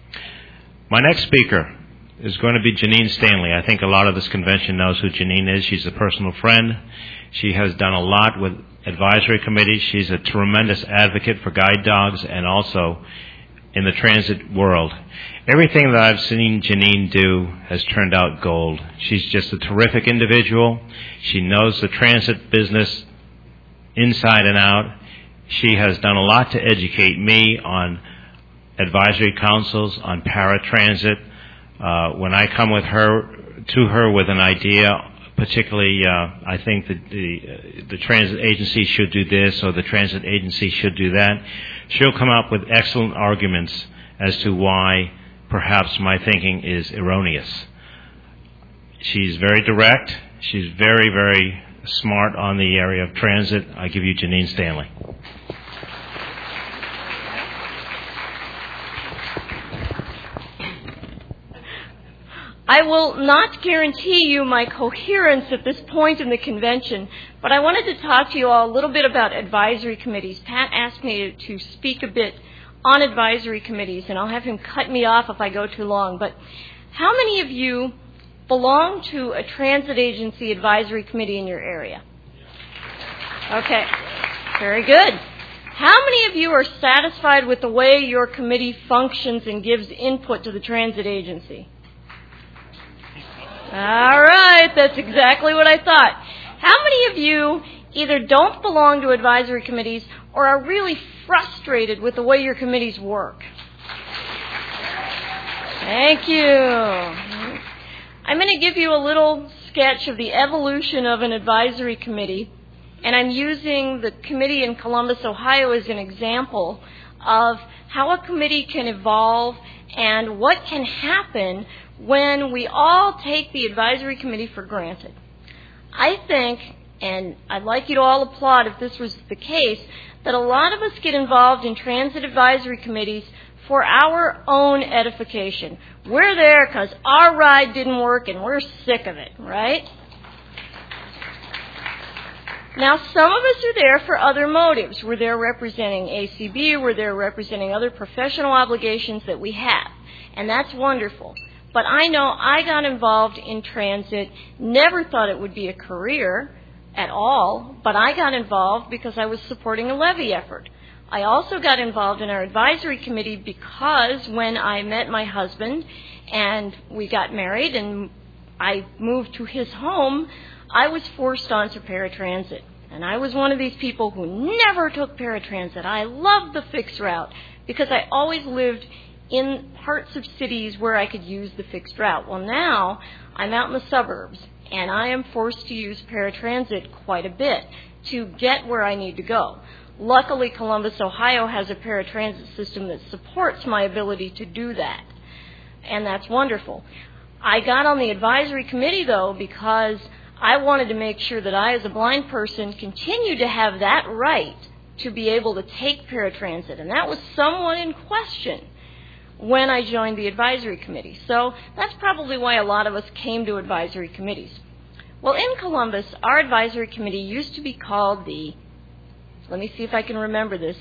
My next speaker is going to be Janine Stanley. I think a lot of this convention knows who Janine is. She's a personal friend. She has done a lot with advisory committees. She's a tremendous advocate for guide dogs and also in the transit world. Everything that I've seen Janine do has turned out gold. She's just a terrific individual. She knows the transit business inside and out. She has done a lot to educate me on advisory councils, on paratransit. Uh, when I come with her to her with an idea, particularly uh, I think that the uh, the transit agency should do this or the transit agency should do that, she'll come up with excellent arguments as to why perhaps my thinking is erroneous. She's very direct. She's very, very smart on the area of transit. I give you Janine Stanley. I will not guarantee you my coherence at this point in the convention, but I wanted to talk to you all a little bit about advisory committees. Pat asked me to speak a bit on advisory committees, and I'll have him cut me off if I go too long. But how many of you belong to a transit agency advisory committee in your area? Okay, very good. How many of you are satisfied with the way your committee functions and gives input to the transit agency? All right, that's exactly what I thought. How many of you either don't belong to advisory committees or are really frustrated with the way your committees work? Thank you. I'm going to give you a little sketch of the evolution of an advisory committee, and I'm using the committee in Columbus, Ohio as an example of how a committee can evolve and what can happen when we all take the advisory committee for granted. I think, and I'd like you to all applaud if this was the case, that a lot of us get involved in transit advisory committees for our own edification. We're there because our ride didn't work and we're sick of it, right? Now, some of us are there for other motives. We're there representing A C B, we're there representing other professional obligations that we have, and that's wonderful. But I know I got involved in transit, never thought it would be a career at all, but I got involved because I was supporting a levy effort. I also got involved in our advisory committee because when I met my husband and we got married and I moved to his home, I was forced onto paratransit. And I was one of these people who never took paratransit. I loved the fixed route because I always lived in parts of cities where I could use the fixed route. Well, now I'm out in the suburbs and I am forced to use paratransit quite a bit to get where I need to go. Luckily, Columbus, Ohio has a paratransit system that supports my ability to do that, and that's wonderful. I got on the advisory committee, though, because I wanted to make sure that I, as a blind person, continued to have that right to be able to take paratransit, and that was somewhat in question when I joined the advisory committee. So that's probably why a lot of us came to advisory committees. Well, in Columbus, our advisory committee used to be called the Let me see if I can remember this.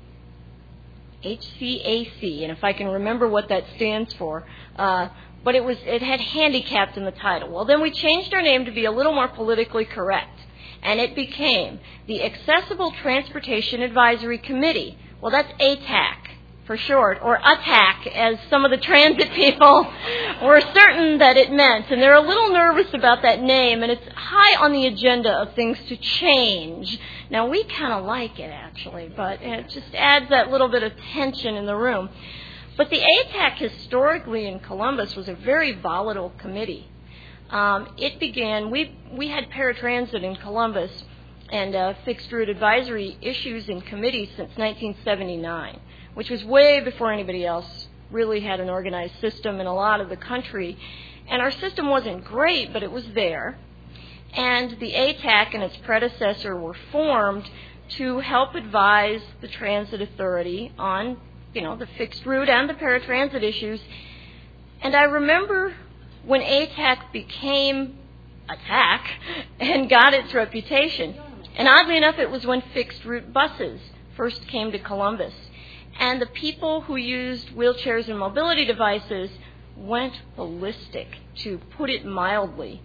H C A C, and if I can remember what that stands for. Uh, but it was it had handicapped in the title. Well, then we changed our name to be a little more politically correct, and it became the Accessible Transportation Advisory Committee. Well, that's A T A C for short, or A T A C, as some of the transit people were certain that it meant. And they're a little nervous about that name, and it's high on the agenda of things to change. Now, we kind of like it, actually, but it just adds that little bit of tension in the room. But the A T A C historically in Columbus was a very volatile committee. Um, it began, we, we had paratransit in Columbus and uh, fixed route advisory issues in committee since nineteen seventy-nine, which was way before anybody else really had an organized system in a lot of the country. And our system wasn't great, but it was there. And the A T A C and its predecessor were formed to help advise the Transit Authority on, you know, the fixed route and the paratransit issues. And I remember when A T A C became A T A C and got its reputation. And oddly enough, it was when fixed route buses first came to Columbus. And the people who used wheelchairs and mobility devices went ballistic, to put it mildly.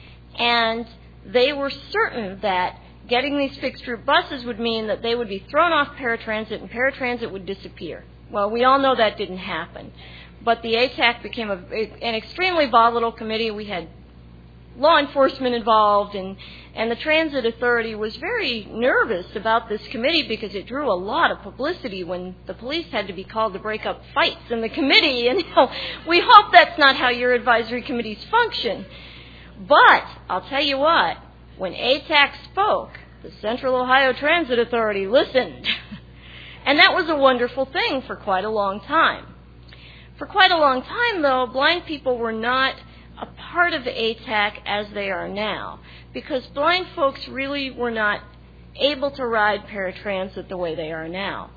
And they were certain that getting these fixed route buses would mean that they would be thrown off paratransit and paratransit would disappear. Well, we all know that didn't happen. But the A T A C became a, an extremely volatile committee. We had law enforcement involved, and, and the Transit Authority was very nervous about this committee because it drew a lot of publicity when the police had to be called to break up fights in the committee. And you know, we hope that's not how your advisory committees function. But I'll tell you what, when A T A C spoke, the Central Ohio Transit Authority listened. And that was a wonderful thing for quite a long time. For quite a long time, though, blind people were not a part of the A T A C as they are now, because blind folks really were not able to ride paratransit the way they are now.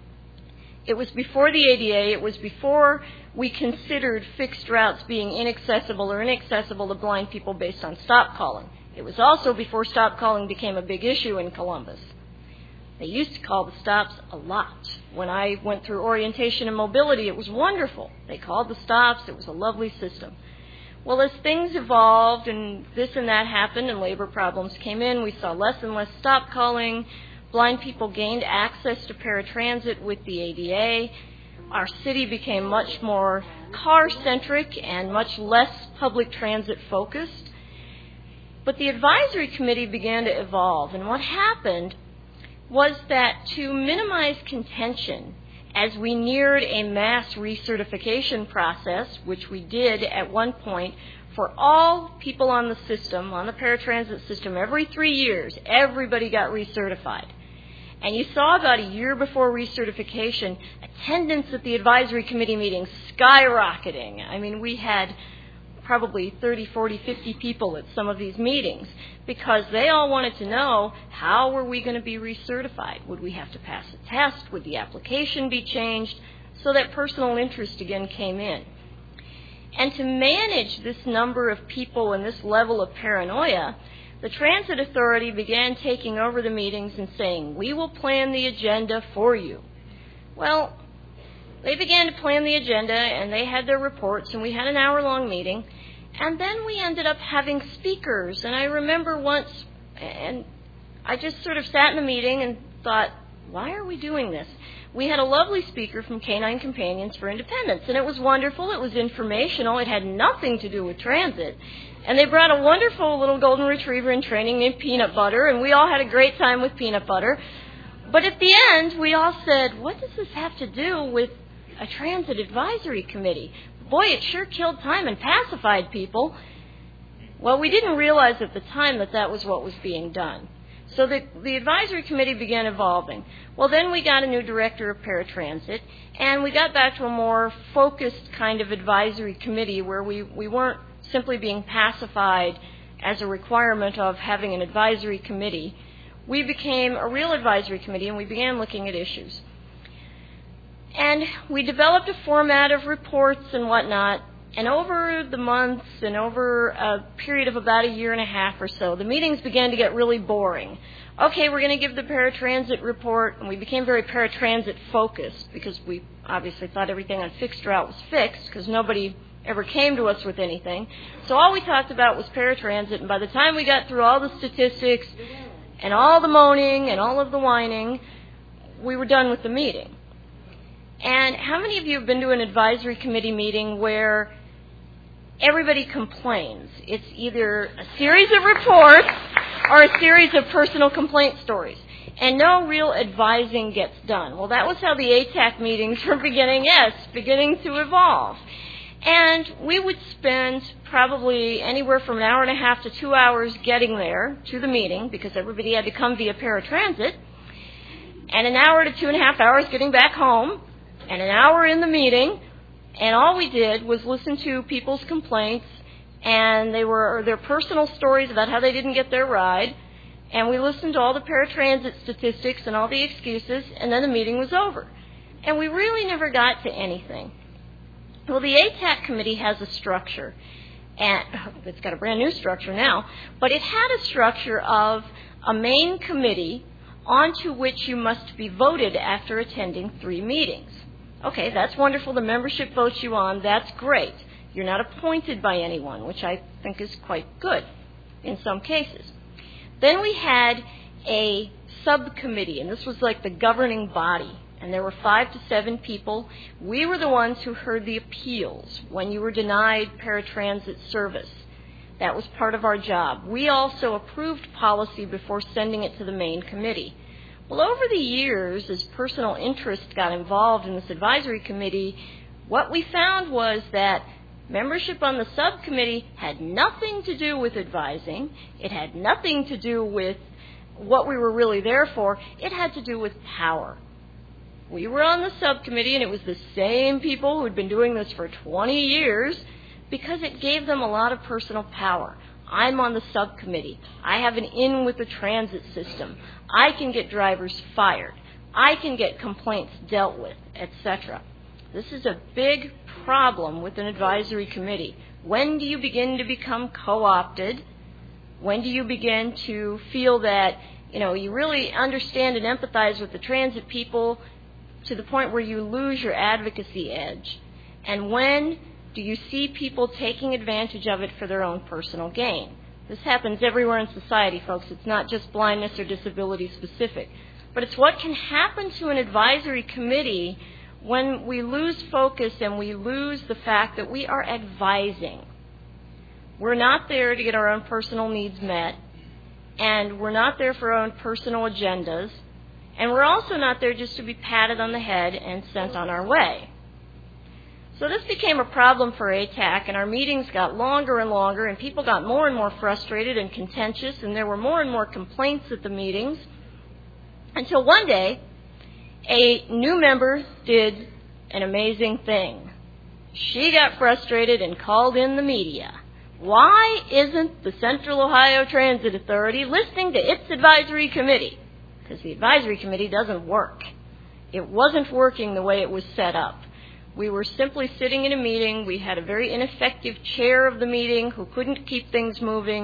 It was before the A D A. It was before we considered fixed routes being inaccessible or inaccessible to blind people based on stop calling. It was also before stop calling became a big issue in Columbus. They used to call the stops a lot. When I went through orientation and mobility, it was wonderful. They called the stops. It was a lovely system. Well, as things evolved and this and that happened and labor problems came in, we saw less and less stop calling. Blind people gained access to paratransit with the A D A. Our city became much more car-centric and much less public transit-focused. But the advisory committee began to evolve, and what happened was that to minimize contention as we neared a mass recertification process, which we did at one point for all people on the system, on the paratransit system, every three years, everybody got recertified. And you saw about a year before recertification, attendance at the advisory committee meetings skyrocketing. I mean, we had probably thirty, forty, fifty people at some of these meetings because they all wanted to know, how were we going to be recertified? Would we have to pass a test? Would the application be changed? So that personal interest again came in. And to manage this number of people and this level of paranoia, the Transit Authority began taking over the meetings and saying, "We will plan the agenda for you." Well, they began to plan the agenda, and they had their reports, and we had an hour-long meeting. And then we ended up having speakers. And I remember once, and I just sort of sat in a meeting and thought, why are we doing this? We had a lovely speaker from Canine Companions for Independence, and it was wonderful. It was informational. It had nothing to do with transit. And they brought a wonderful little golden retriever in training named Peanut Butter, and we all had a great time with Peanut Butter. But at the end, we all said, what does this have to do with a transit advisory committee? Boy, it sure killed time and pacified people. Well, we didn't realize at the time that that was what was being done. So the, the advisory committee began evolving. Well, then we got a new director of paratransit, and we got back to a more focused kind of advisory committee where we, we weren't simply being pacified as a requirement of having an advisory committee. We became a real advisory committee, and we began looking at issues. And we developed a format of reports and whatnot. And over the months and over a period of about a year and a half or so, the meetings began to get really boring. Okay, we're going to give the paratransit report, and we became very paratransit focused because we obviously thought everything on fixed route was fixed because nobody ever came to us with anything. So all we talked about was paratransit, and by the time we got through all the statistics and all the moaning and all of the whining, we were done with the meeting. And how many of you have been to an advisory committee meeting where everybody complains? It's either a series of reports or a series of personal complaint stories, and no real advising gets done. Well, that was how the A T A C meetings were beginning, yes, beginning to evolve. And we would spend probably anywhere from an hour and a half to two hours getting there to the meeting because everybody had to come via paratransit, and an hour to two and a half hours getting back home, and an hour in the meeting, and all we did was listen to people's complaints, and they were their personal stories about how they didn't get their ride, and we listened to all the paratransit statistics and all the excuses, and then the meeting was over. And we really never got to anything. Well, the A T A C committee has a structure, and it's got a brand new structure now, but it had a structure of a main committee onto which you must be voted after attending three meetings. Okay, that's wonderful. The membership votes you on. That's great. You're not appointed by anyone, which I think is quite good in some cases. Then we had a subcommittee, and this was like the governing body, and there were five to seven people. We were the ones who heard the appeals when you were denied paratransit service. That was part of our job. We also approved policy before sending it to the main committee. Well, over the years, as personal interest got involved in this advisory committee, what we found was that membership on the subcommittee had nothing to do with advising. It had nothing to do with what we were really there for. It had to do with power. We were on the subcommittee, and it was the same people who had been doing this for twenty years because it gave them a lot of personal power. I'm on the subcommittee. I have an in with the transit system. I can get drivers fired. I can get complaints dealt with, et cetera. This is a big problem with an advisory committee. When do you begin to become co-opted? When do you begin to feel that, you know, you really understand and empathize with the transit people to the point where you lose your advocacy edge? And when do you see people taking advantage of it for their own personal gain? This happens everywhere in society, folks. It's not just blindness or disability specific. But it's what can happen to an advisory committee when we lose focus and we lose the fact that we are advising. We're not there to get our own personal needs met, and we're not there for our own personal agendas, and we're also not there just to be patted on the head and sent on our way. So this became a problem for A T A C, and our meetings got longer and longer, and people got more and more frustrated and contentious, and there were more and more complaints at the meetings, until one day, a new member did an amazing thing. She got frustrated and called in the media. Why isn't the Central Ohio Transit Authority listening to its advisory committee? Because the advisory committee doesn't work. It wasn't working the way it was set up. We were simply sitting in a meeting. We had a very ineffective chair of the meeting who couldn't keep things moving,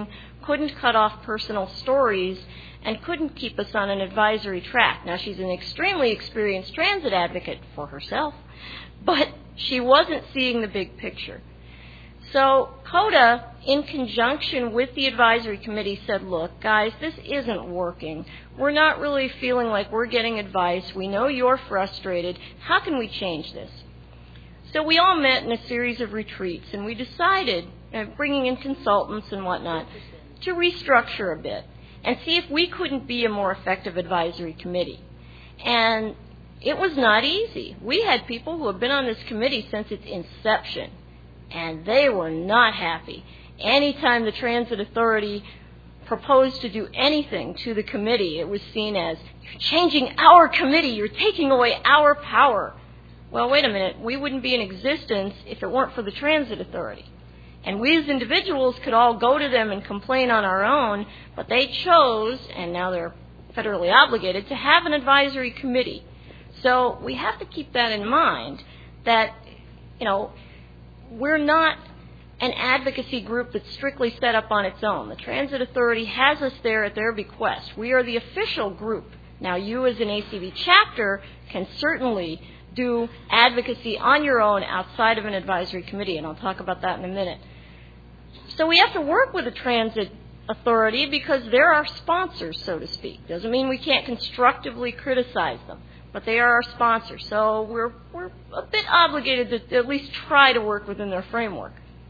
couldn't cut off personal stories, and couldn't keep us on an advisory track. Now, she's an extremely experienced transit advocate for herself, but she wasn't seeing the big picture. So COTA, in conjunction with the advisory committee, said, look, guys, this isn't working. We're not really feeling like we're getting advice. We know you're frustrated. How can we change this? So we all met in a series of retreats, and we decided, uh, bringing in consultants and whatnot, to restructure a bit and see if we couldn't be a more effective advisory committee. And it was not easy. We had people who have been on this committee since its inception, and they were not happy. Anytime the Transit Authority proposed to do anything to the committee, it was seen as, you're changing our committee, you're taking away our power. Well, wait a minute, we wouldn't be in existence if it weren't for the Transit Authority. And we as individuals could all go to them and complain on our own, but they chose, and now they're federally obligated, to have an advisory committee. So we have to keep that in mind, that, you know, we're not an advocacy group that's strictly set up on its own. The Transit Authority has us there at their bequest. We are the official group. Now, you as an A C V chapter can certainly do advocacy on your own outside of an advisory committee, and I'll talk about that in a minute. So we have to work with the Transit Authority because they're our sponsors, so to speak. Doesn't mean we can't constructively criticize them, but they are our sponsors. So we're we're a bit obligated to at least try to work within their framework.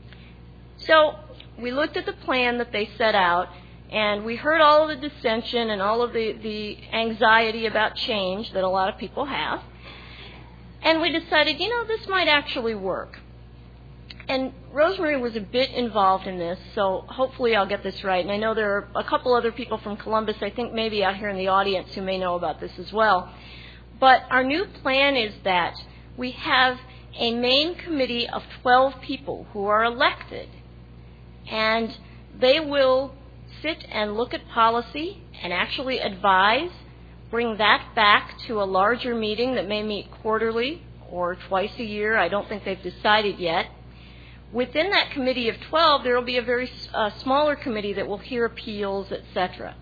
So we looked at the plan that they set out, and we heard all of the dissension and all of the, the anxiety about change that a lot of people have. And we decided, you know, this might actually work. And Rosemary was a bit involved in this, so hopefully I'll get this right. And I know there are a couple other people from Columbus, I think maybe out here in the audience, who may know about this as well. But our new plan is that we have a main committee of twelve people who are elected. And they will sit and look at policy and actually advise, bring that back to a larger meeting that may meet quarterly or twice a year. I don't think they've decided yet. Within that committee of twelve, there will be a very uh, smaller committee that will hear appeals, et cetera.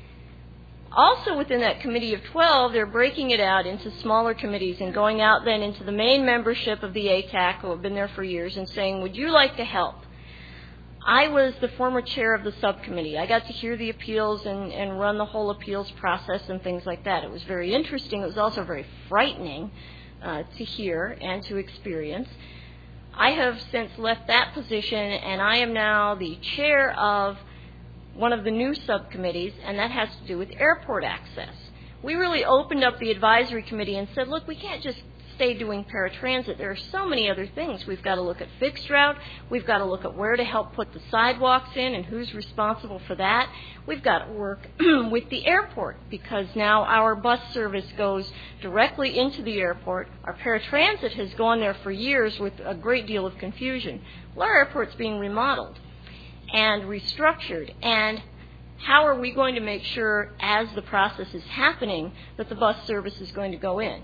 Also within that committee of twelve, they're breaking it out into smaller committees and going out then into the main membership of the A T A C, who have been there for years, and saying, would you like to help? I was the former chair of the subcommittee. I got to hear the appeals and, and run the whole appeals process and things like that. It was very interesting. It was also very frightening uh, to hear and to experience. I have since left that position, and I am now the chair of one of the new subcommittees, and that has to do with airport access. We really opened up the advisory committee and said, look, we can't just stay doing paratransit. There are so many other things. We've got to look at fixed route. We've got to look at where to help put the sidewalks in and who's responsible for that. We've got to work with the airport because now our bus service goes directly into the airport. Our paratransit has gone there for years with a great deal of confusion. Well, our airport's being remodeled and restructured, and how are we going to make sure as the process is happening that the bus service is going to go in?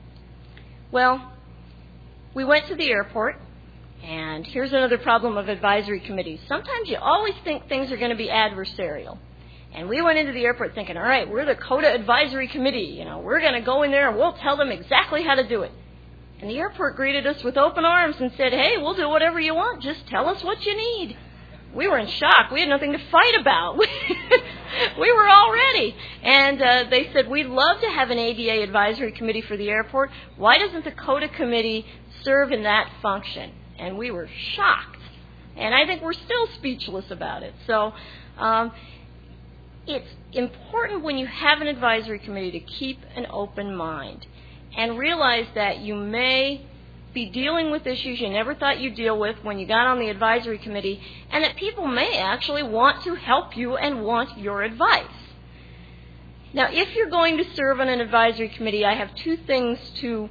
Well, we went to the airport, and here's another problem of advisory committees. Sometimes you always think things are going to be adversarial. And we went into the airport thinking, all right, we're the COTA advisory committee. You know, we're going to go in there and we'll tell them exactly how to do it. And the airport greeted us with open arms and said, hey, we'll do whatever you want. Just tell us what you need. We were in shock. We had nothing to fight about. We were all ready. And uh, they said, we'd love to have an A D A advisory committee for the airport. Why doesn't the COTA committee serve in that function? And we were shocked. And I think we're still speechless about it. So um, it's important when you have an advisory committee to keep an open mind and realize that you may be dealing with issues you never thought you'd deal with when you got on the advisory committee, and that people may actually want to help you and want your advice. Now, if you're going to serve on an advisory committee, I have two things to,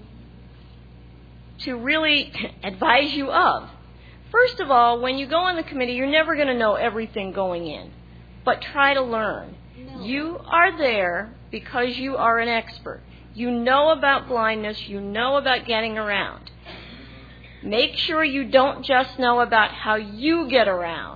to really advise you of. First of all, when you go on the committee, you're never going to know everything going in, but try to learn. No. You are there because you are an expert. You know about blindness. You know about getting around. Make sure you don't just know about how you get around.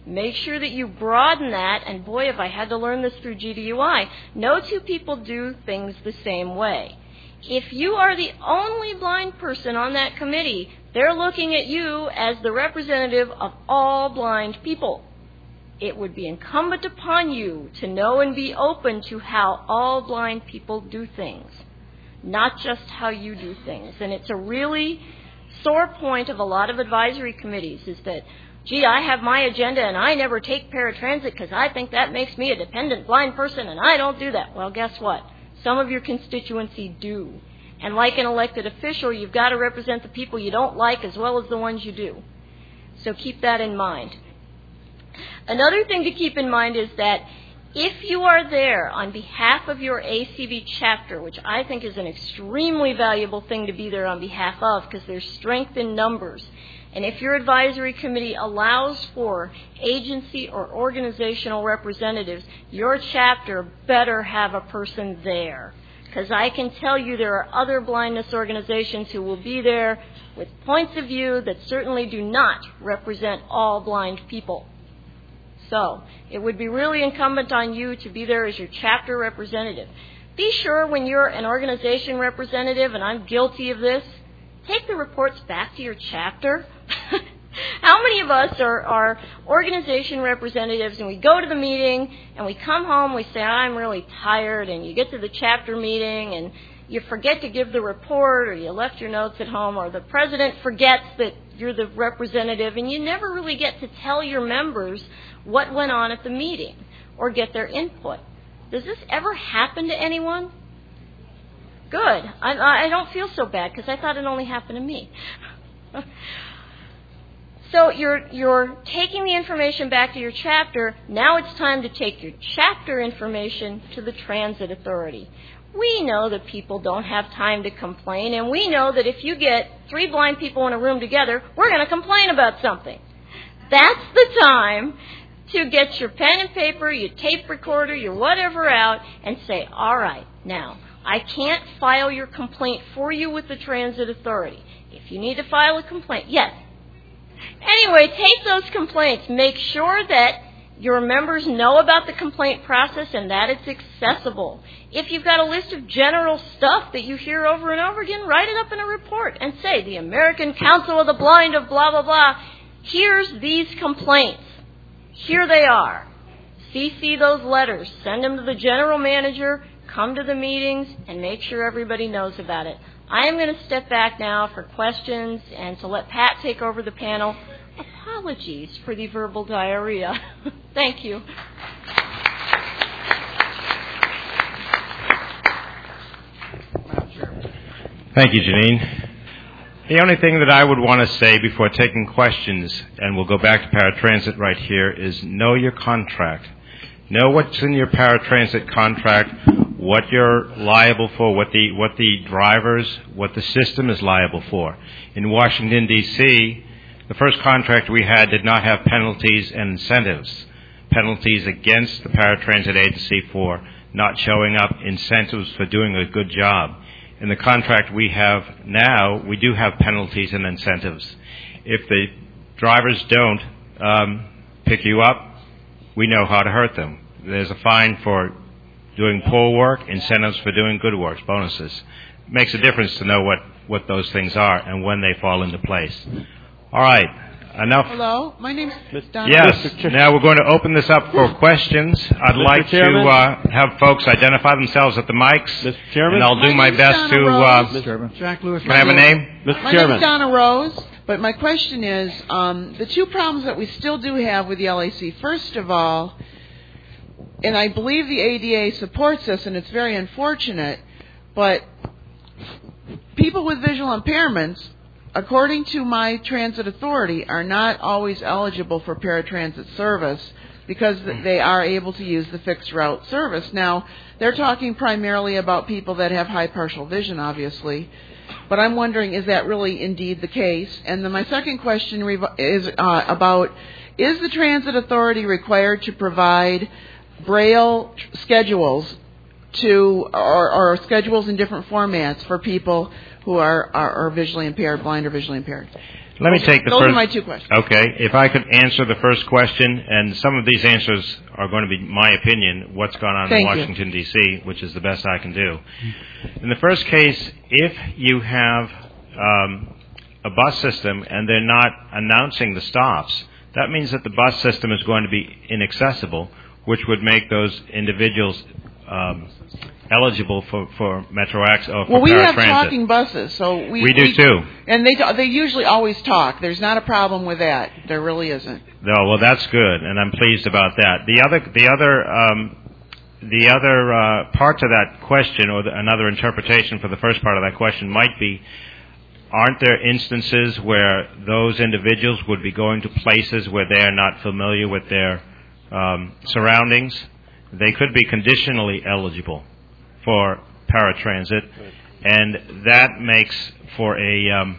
Make sure that you broaden that, and boy, if I had to learn this through G D U I, no two people do things the same way. If you are the only blind person on that committee, they're looking at you as the representative of all blind people. It would be incumbent upon you to know and be open to how all blind people do things, not just how you do things. And it's a really sore point of a lot of advisory committees is that, gee, I have my agenda and I never take paratransit because I think that makes me a dependent blind person and I don't do that. Well, guess what? Some of your constituency do. And like an elected official, you've got to represent the people you don't like as well as the ones you do. So keep that in mind. Another thing to keep in mind is that if you are there on behalf of your A C B chapter, which I think is an extremely valuable thing to be there on behalf of because there's strength in numbers, and if your advisory committee allows for agency or organizational representatives, your chapter better have a person there. Because I can tell you there are other blindness organizations who will be there with points of view that certainly do not represent all blind people. So it would be really incumbent on you to be there as your chapter representative. Be sure when you're an organization representative, and I'm guilty of this, take the reports back to your chapter. How many of us are, are organization representatives and we go to the meeting and we come home, we say, I'm really tired, and you get to the chapter meeting and you forget to give the report, or you left your notes at home, or the president forgets that you're the representative, and you never really get to tell your members what went on at the meeting or get their input. Does this ever happen to anyone? Good. I, I don't feel so bad because I thought it only happened to me. So you're, you're taking the information back to your chapter. Now it's time to take your chapter information to the transit authority. We know that people don't have time to complain, and we know that if you get three blind people in a room together, we're going to complain about something. That's the time to get your pen and paper, your tape recorder, your whatever out, and say, all right, now, I can't file your complaint for you with the transit authority. If you need to file a complaint, yes. Anyway, take those complaints. Make sure that your members know about the complaint process and that it's accessible. If you've got a list of general stuff that you hear over and over again, write it up in a report and say, the American Council of the Blind of blah, blah, blah, here's these complaints. Here they are. C C those letters. Send them to the general manager. Come to the meetings and make sure everybody knows about it. I am going to step back now for questions and to let Pat take over the panel. Apologies for the verbal diarrhea. Thank you. Thank you, Janine. The only thing that I would want to say before taking questions, and we'll go back to paratransit right here, is know your contract. Know what's in your paratransit contract, what you're liable for, what the what the drivers, what the system is liable for. In Washington, D C, the first contract we had did not have penalties and incentives. Penalties against the paratransit agency for not showing up, incentives for doing a good job. In the contract we have now, we do have penalties and incentives. If the drivers don't um, pick you up, we know how to hurt them. There's a fine for doing poor work, incentives for doing good work, bonuses. It makes a difference to know what, what those things are and when they fall into place. All right, enough. Hello, my name's Donna. Yes, now we're going to open this up for questions. I'd like to uh, have folks identify themselves at the mics. Mister Chairman? And I'll do my, my best to... Uh, Mister Chairman. Jack Lewis. Can I have a name? Mister My Chairman. name's Donna Rose, but my question is, um, the two problems that we still do have with the L A C, first of all, and I believe the A D A supports this, and it's very unfortunate, but people with visual impairments, according to my transit authority, are not always eligible for paratransit service because they are able to use the fixed route service. Now, they're talking primarily about people that have high partial vision, obviously, but I'm wondering, is that really indeed the case? And then my second question is uh, about, is the transit authority required to provide Braille schedules to, or, or schedules in different formats for people who are, are, are visually impaired, blind or visually impaired? Let me take the Those first. are my two questions. Okay, if I could answer the first question, and some of these answers are going to be my opinion, what's gone on Thank in you. Washington, D C, which is the best I can do. In the first case, if you have um, a bus system and they're not announcing the stops, that means that the bus system is going to be inaccessible, which would make those individuals um, eligible for, for Metro Access or for Well, we have paratransit. talking buses, so we We do too. And they they usually always talk. There's not a problem with that. There really isn't. No, well, that's good, and I'm pleased about that. The other, the other, um, the other uh, part to that question, or the, another interpretation for the first part of that question, might be: aren't there instances where those individuals would be going to places where they are not familiar with their um, surroundings? They could be conditionally eligible for paratransit, and that makes for a um,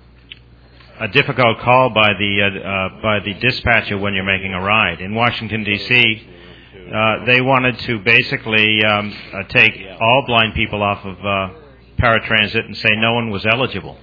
a difficult call by the uh, uh, by the dispatcher when you're making a ride. In Washington, D C, uh, they wanted to basically um, uh, take all blind people off of uh, paratransit and say no one was eligible.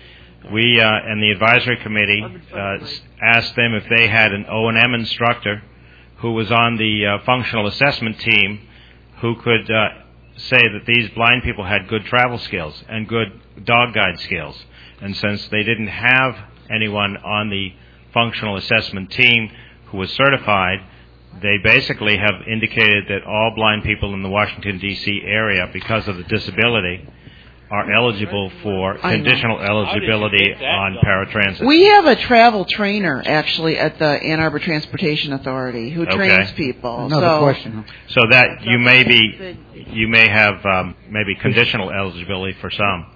We uh, and the advisory committee uh, asked them if they had an O and M instructor who was on the uh, functional assessment team who could uh, say that these blind people had good travel skills and good dog guide skills. And since they didn't have anyone on the functional assessment team who was certified, they basically have indicated that all blind people in the Washington, D C area, because of the disability, are eligible for conditional eligibility on paratransit. We have a travel trainer, actually, at the Ann Arbor Transportation Authority who Okay. trains people. Another so, question. So that you may be, you may have um, maybe conditional eligibility for some.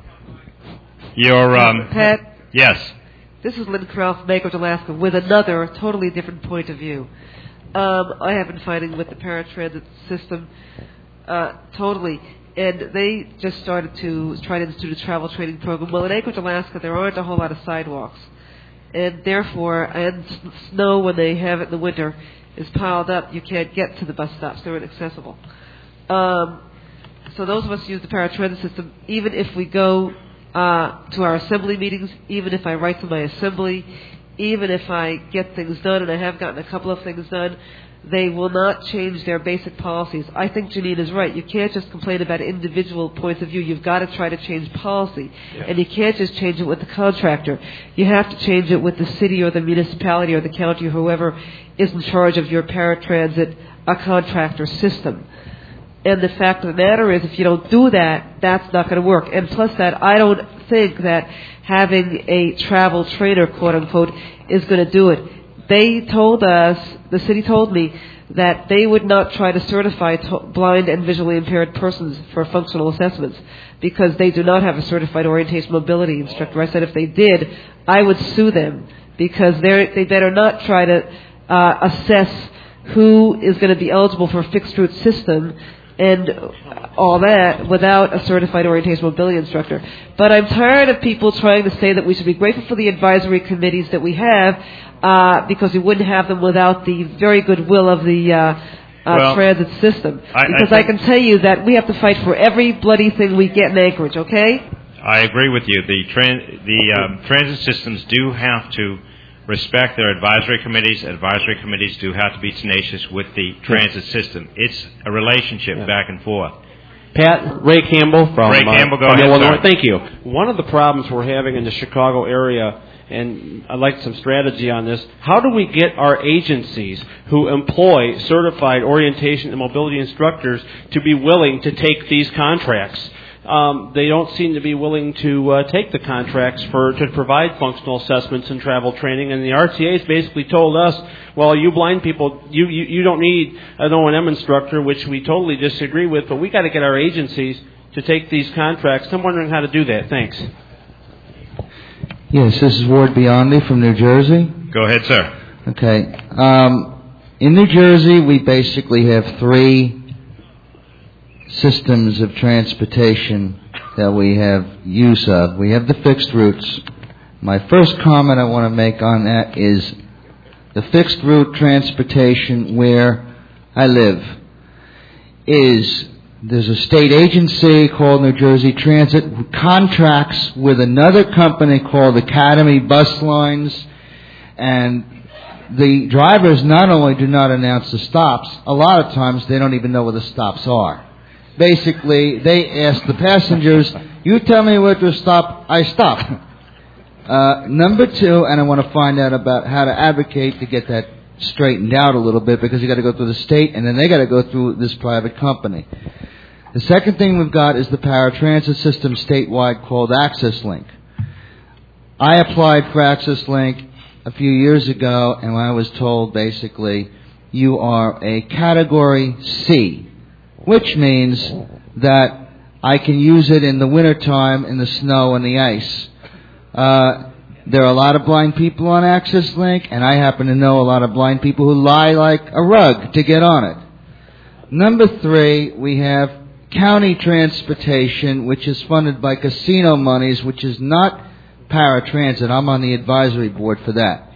Your um, Pat, yes. this is Lynn Carell from Anchorage, Alaska, with another totally different point of view. Um, I have been fighting with the paratransit system uh, totally, and they just started to try to institute a travel training program. Well, in Anchorage, Alaska, there aren't a whole lot of sidewalks, and therefore, and s- snow when they have it in the winter is piled up. You can't get to the bus stops; they're inaccessible. Um, so those of us who use the paratransit system, even if we go uh, to our assembly meetings, even if I write to my assembly, even if I get things done, and I have gotten a couple of things done, they will not change their basic policies. I think Janine is right. You can't just complain about individual points of view. You've got to try to change policy. Yeah. And you can't just change it with the contractor. You have to change it with the city or the municipality or the county or whoever is in charge of your paratransit, a contractor system. And the fact of the matter is, if you don't do that, that's not going to work. And plus that, I don't think that having a travel trainer, quote unquote, is going to do it. They told us, the city told me, that they would not try to certify to- blind and visually impaired persons for functional assessments because they do not have a certified orientation mobility instructor. I said if they did, I would sue them because they're, they better not try to uh, assess who is going to be eligible for a fixed route system and all that without a certified orientation mobility instructor. But I'm tired of people trying to say that we should be grateful for the advisory committees that we have uh, because we wouldn't have them without the very good will of the uh, uh, well, transit system. I, because I, I can tell you that we have to fight for every bloody thing we get in Anchorage, okay? I agree with you. The, tran- the um, transit systems do have to respect their advisory committees. Advisory committees do have to be tenacious with the transit system. It's a relationship yeah. back and forth. Pat, Ray Campbell from, Ray Campbell, go uh, from ahead, Illinois. sir. Thank you. One of the problems we're having in the Chicago area, and I'd like some strategy on this, how do we get our agencies who employ certified orientation and mobility instructors to be willing to take these contracts? Um, they don't seem to be willing to uh, take the contracts for to provide functional assessments and travel training. And the R T A's basically told us, well, you blind people, you, you, you don't need an O and M instructor, which we totally disagree with, but we got to get our agencies to take these contracts. I'm wondering how to do that. Thanks. Yes, this is Ward Biondi from New Jersey. Go ahead, sir. Okay. Um, in New Jersey, we basically have three systems of transportation that we have use of. We have the fixed routes. My first comment I want to make on that is the fixed route transportation where I live is there's a state agency called New Jersey Transit who contracts with another company called Academy Bus Lines, and the drivers not only do not announce the stops, a lot of times they don't even know where the stops are. Basically, they ask the passengers, you tell me where to stop, I stop. Uh, number two, and I want to find out about how to advocate to get that straightened out a little bit, because you got to go through the state and then they got to go through this private company. The second thing we've got is the paratransit system statewide called Access Link. I applied for Access Link a few years ago, and I was told basically you are a category C, which means that I can use it in the wintertime in the snow and the ice. Uh, there are a lot of blind people on Access Link, and I happen to know a lot of blind people who lie like a rug to get on it. Number three, we have county transportation, which is funded by casino monies, which is not paratransit. I'm on the advisory board for that.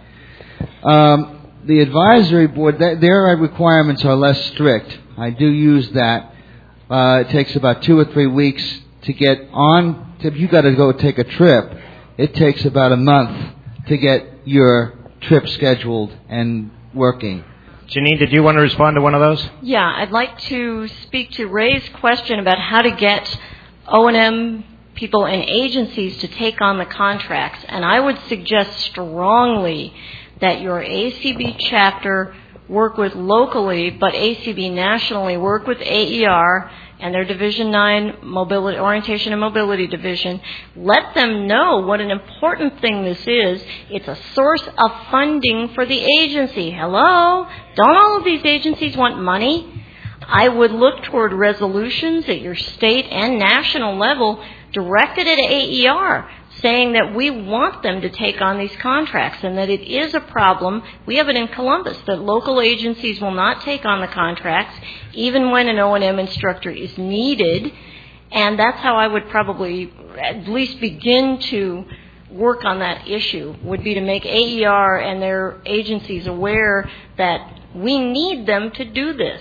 Um, the advisory board, th- their requirements are less strict. I do use that. Uh, it takes about two or three weeks to get on. If you got to go take a trip, it takes about a month to get your trip scheduled and working. Janine, did you want to respond to one of those? Yeah, I'd like to speak to Ray's question about how to get O and M people and agencies to take on the contracts. And I would suggest strongly that your A C B chapter work with locally, but A C B nationally, work with A E R and their Division nine Mobility, Orientation and Mobility Division. Let them know what an important thing this is. It's a source of funding for the agency. Hello? Don't all of these agencies want money? I would look toward resolutions at your state and national level directed at A E R, saying that we want them to take on these contracts and that it is a problem. We have it in Columbus that local agencies will not take on the contracts even when an O and M instructor is needed. And that's how I would probably at least begin to work on that issue, would be to make A E R and their agencies aware that we need them to do this.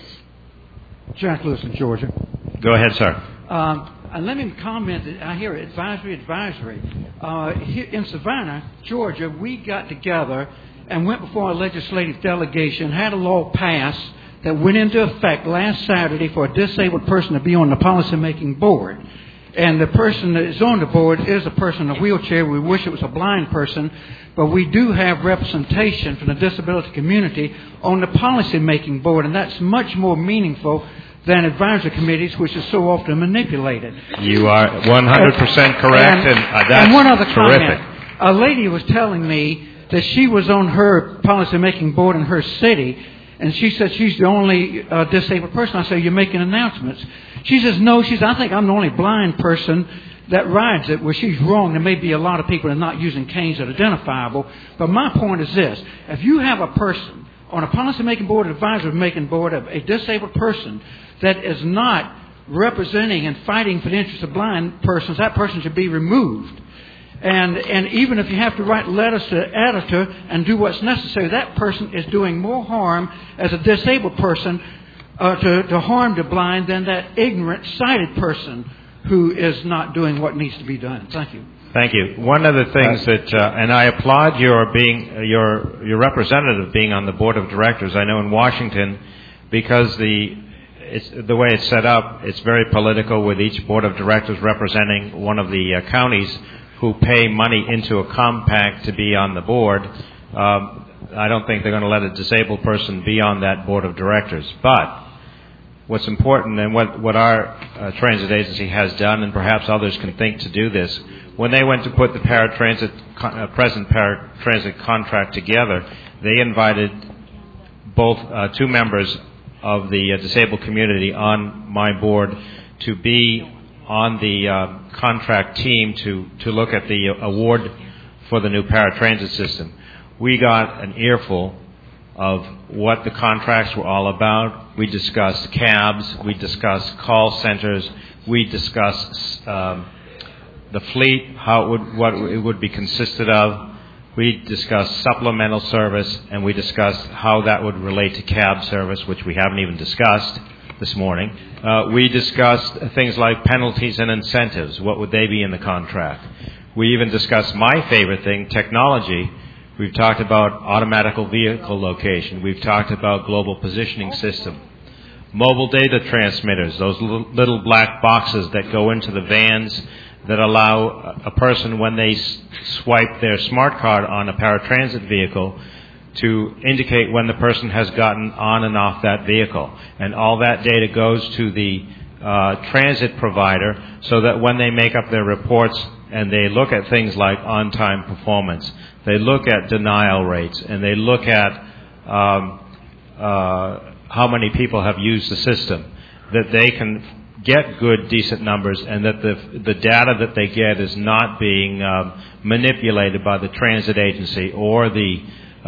Jack Lewis in Georgia. Go ahead, sir. Um, And let me comment that I hear advisory, advisory. Uh, here in Savannah, Georgia, we got together and went before a legislative delegation, had a law passed that went into effect last Saturday for a disabled person to be on the policymaking board. And the person that is on the board is a person in a wheelchair. We wish it was a blind person, but we do have representation from the disability community on the policymaking board, and that's much more meaningful than advisory committees, which is so often manipulated. You are one hundred percent correct, and, and uh, that's and one other terrific. Comment. A lady was telling me that she was on her policy-making board in her city, and she said she's the only uh, disabled person. I said, you're making announcements. She says, no, she says, I think I'm the only blind person that rides it. Well, she's wrong. There may be a lot of people that are not using canes that are identifiable. But my point is this. If you have a person on a policy-making board, an advisory-making board, a disabled person that is not representing and fighting for the interests of blind persons, that person should be removed. And and even if you have to write letters to the editor and do what's necessary, that person is doing more harm as a disabled person uh, to, to harm the blind than that ignorant, sighted person who is not doing what needs to be done. Thank you. Thank you. One of the things that, uh, and I applaud your being, uh, your your representative being on the board of directors. I know in Washington, because the it's the way it's set up, it's very political, with each board of directors representing one of the uh, counties who pay money into a compact to be on the board. Um, I don't think they're going to let a disabled person be on that board of directors. But what's important, and what, what our uh, transit agency has done, and perhaps others can think to do this, when they went to put the paratransit, uh, present paratransit contract together, they invited both uh, two members of the uh, disabled community on my board to be on the uh, contract team to, to look at the award for the new paratransit system. We got an earful of what the contracts were all about. We discussed cabs, we discussed call centers, we discussed um, the fleet, how it would, what it would be consisted of. We discussed supplemental service, and we discussed how that would relate to cab service, which we haven't even discussed. this morning. Uh, we discussed things like penalties and incentives. What would they be in the contract? We even discussed my favorite thing, technology. We've talked about automatic vehicle location. We've talked about global positioning system. Mobile data transmitters, those little, little black boxes that go into the vans that allow a person, when they s- swipe their smart card on a paratransit vehicle, to indicate when the person has gotten on and off that vehicle. And all that data goes to the uh, transit provider so that when they make up their reports and they look at things like on-time performance, they look at denial rates, and they look at um, uh, how many people have used the system, that they can get good, decent numbers, and that the the data that they get is not being um, manipulated by the transit agency or the uh,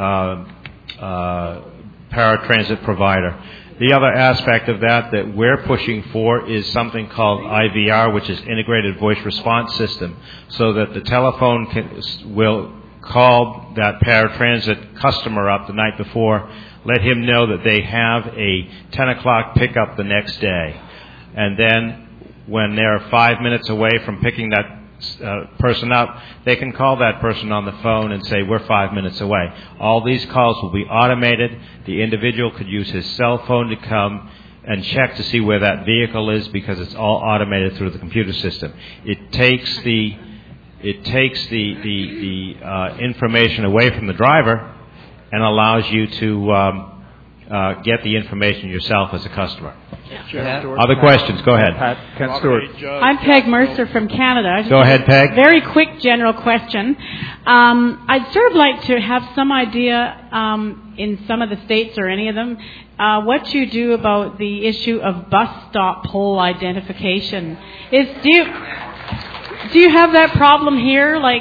uh, paratransit provider. The other aspect of that that we're pushing for is something called I V R, which is Integrated Voice Response System, so that the telephone can, will call that paratransit customer up the night before, let him know that they have a ten o'clock pickup the next day. And then when they're five minutes away from picking that uh, person up, they can call that person on the phone and say, we're five minutes away. All these calls will be automated. The individual could use his cell phone to come and check to see where that vehicle is, because it's all automated through the computer system. It takes the it takes the the, the uh, information away from the driver and allows you to um, uh, get the information yourself as a customer. Sure. Other questions? Go ahead. Pat, Ken Stewart. I'm Peg Mercer from Canada. Go ahead, Peg. Very quick general question. Um, I'd sort of like to have some idea um, in some of the states or any of them uh, what you do about the issue of bus stop pole identification. Is do you, do you have that problem here? Like,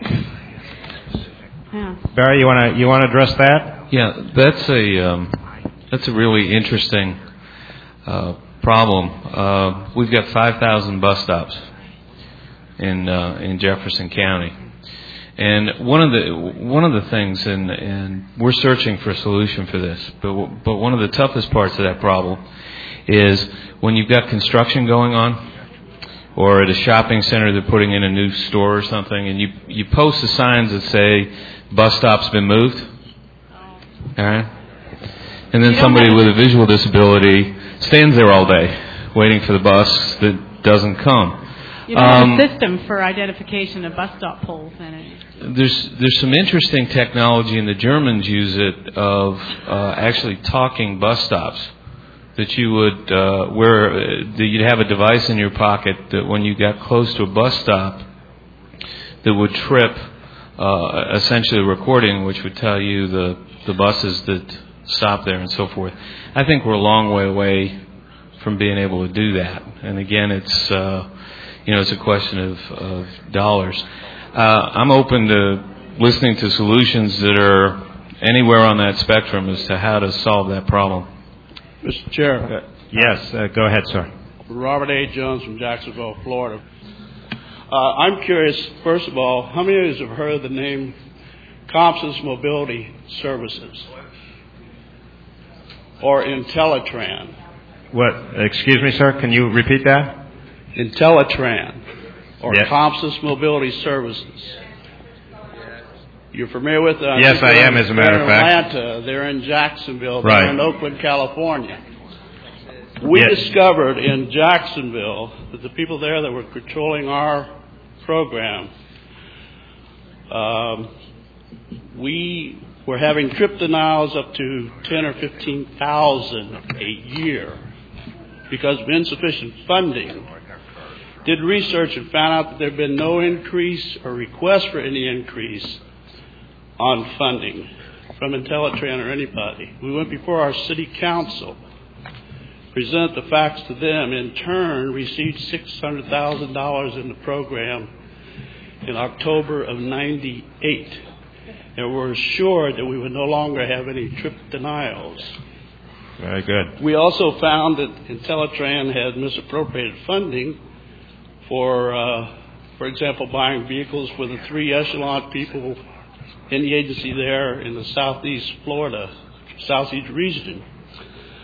yeah. Barry, you want to you want to address that? Yeah, that's a um, that's a really interesting Uh, problem. Uh, we've got five thousand bus stops in uh, in Jefferson County, and one of the one of the things, and and we're searching for a solution for this. But but one of the toughest parts of that problem is when you've got construction going on, or at a shopping center they're putting in a new store or something, and you you post the signs that say bus stop's been moved. All right, and then somebody with a visual disability stands there all day waiting for the bus that doesn't come. You don't um, have a system for identification of bus stop poles in it. There's there's some interesting technology, and the Germans use it, of uh, actually talking bus stops. That you would uh, where uh, that you'd have a device in your pocket that when you got close to a bus stop, that would trip uh, essentially a recording, which would tell you the the buses that stop there and so forth. I think we're a long way away from being able to do that. And again, it's uh, you know it's a question of, of dollars. Uh, I'm open to listening to solutions that are anywhere on that spectrum as to how to solve that problem. Mister Chair. Uh, yes, uh, go ahead, sir. Robert A. Jones from Jacksonville, Florida. Uh, I'm curious, first of all, how many of you have heard the name Compsys Mobility Services? Or Intellatran. What? Excuse me, sir. Can you repeat that? Intellatran, or yes. Compsys Mobility Services. You're familiar with that? Yes, I am, as a matter of fact. They're in Atlanta. They're in Jacksonville. Right. They're in Oakland, California. We yes. discovered in Jacksonville that the people there that were controlling our program, um, we We're having trip denials up to ten or fifteen thousand a year because of insufficient funding. Did research and found out that there had been no increase or request for any increase on funding from Intellatran or anybody. We went before our city council, presented the facts to them, in turn received six hundred thousand dollars in the program in October of ninety-eight. And we're assured that we would no longer have any trip denials. Very good. We also found that Intellatran had misappropriated funding for, uh, for example, buying vehicles for the three echelon people in the agency there in the southeast Florida, southeast region.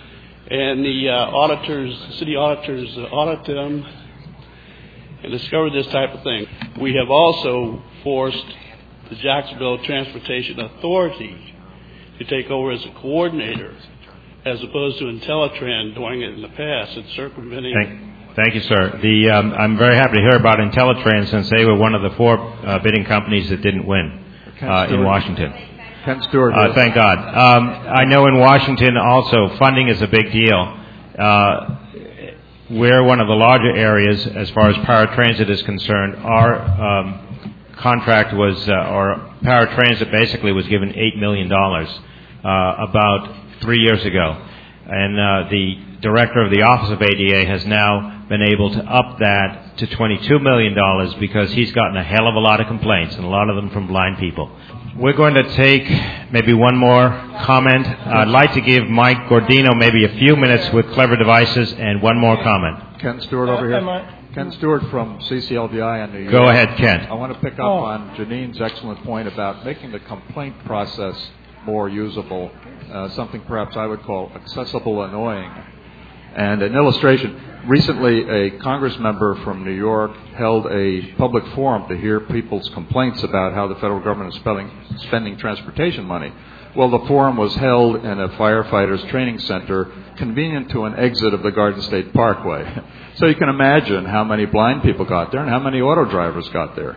and the uh, auditors, city auditors, uh, audit them and discover this type of thing. We have also forced the Jacksonville Transportation Authority to take over as a coordinator, as opposed to IntelliTran doing it in the past and circumventing. Thank, thank you, sir. The, um, I'm very happy to hear about IntelliTran, since they were one of the four uh, bidding companies that didn't win uh, in Washington. Ken Stewart. Uh, thank God. Um, I know in Washington also funding is a big deal. Uh, we're one of the larger areas as far as paratransit is concerned. Our um, contract was, uh, or paratransit basically was given eight million dollars uh, about three years ago. And uh, the director of the Office of A D A has now been able to up that to twenty-two million dollars because he's gotten a hell of a lot of complaints, and a lot of them from blind people. We're going to take maybe one more comment. I'd like to give Mike Gordino maybe a few minutes with Clever Devices and one more comment. Ken Stewart over here. Ken Stewart from C C L V I in New York. Go ahead, Ken. I want to pick up oh. on Janine's excellent point about making the complaint process more usable, uh, something perhaps I would call accessible annoying. And an illustration, recently a Congress member from New York held a public forum to hear people's complaints about how the federal government is spending, spending transportation money. Well, the forum was held in a firefighters training center convenient to an exit of the Garden State Parkway. So you can imagine how many blind people got there and how many auto drivers got there.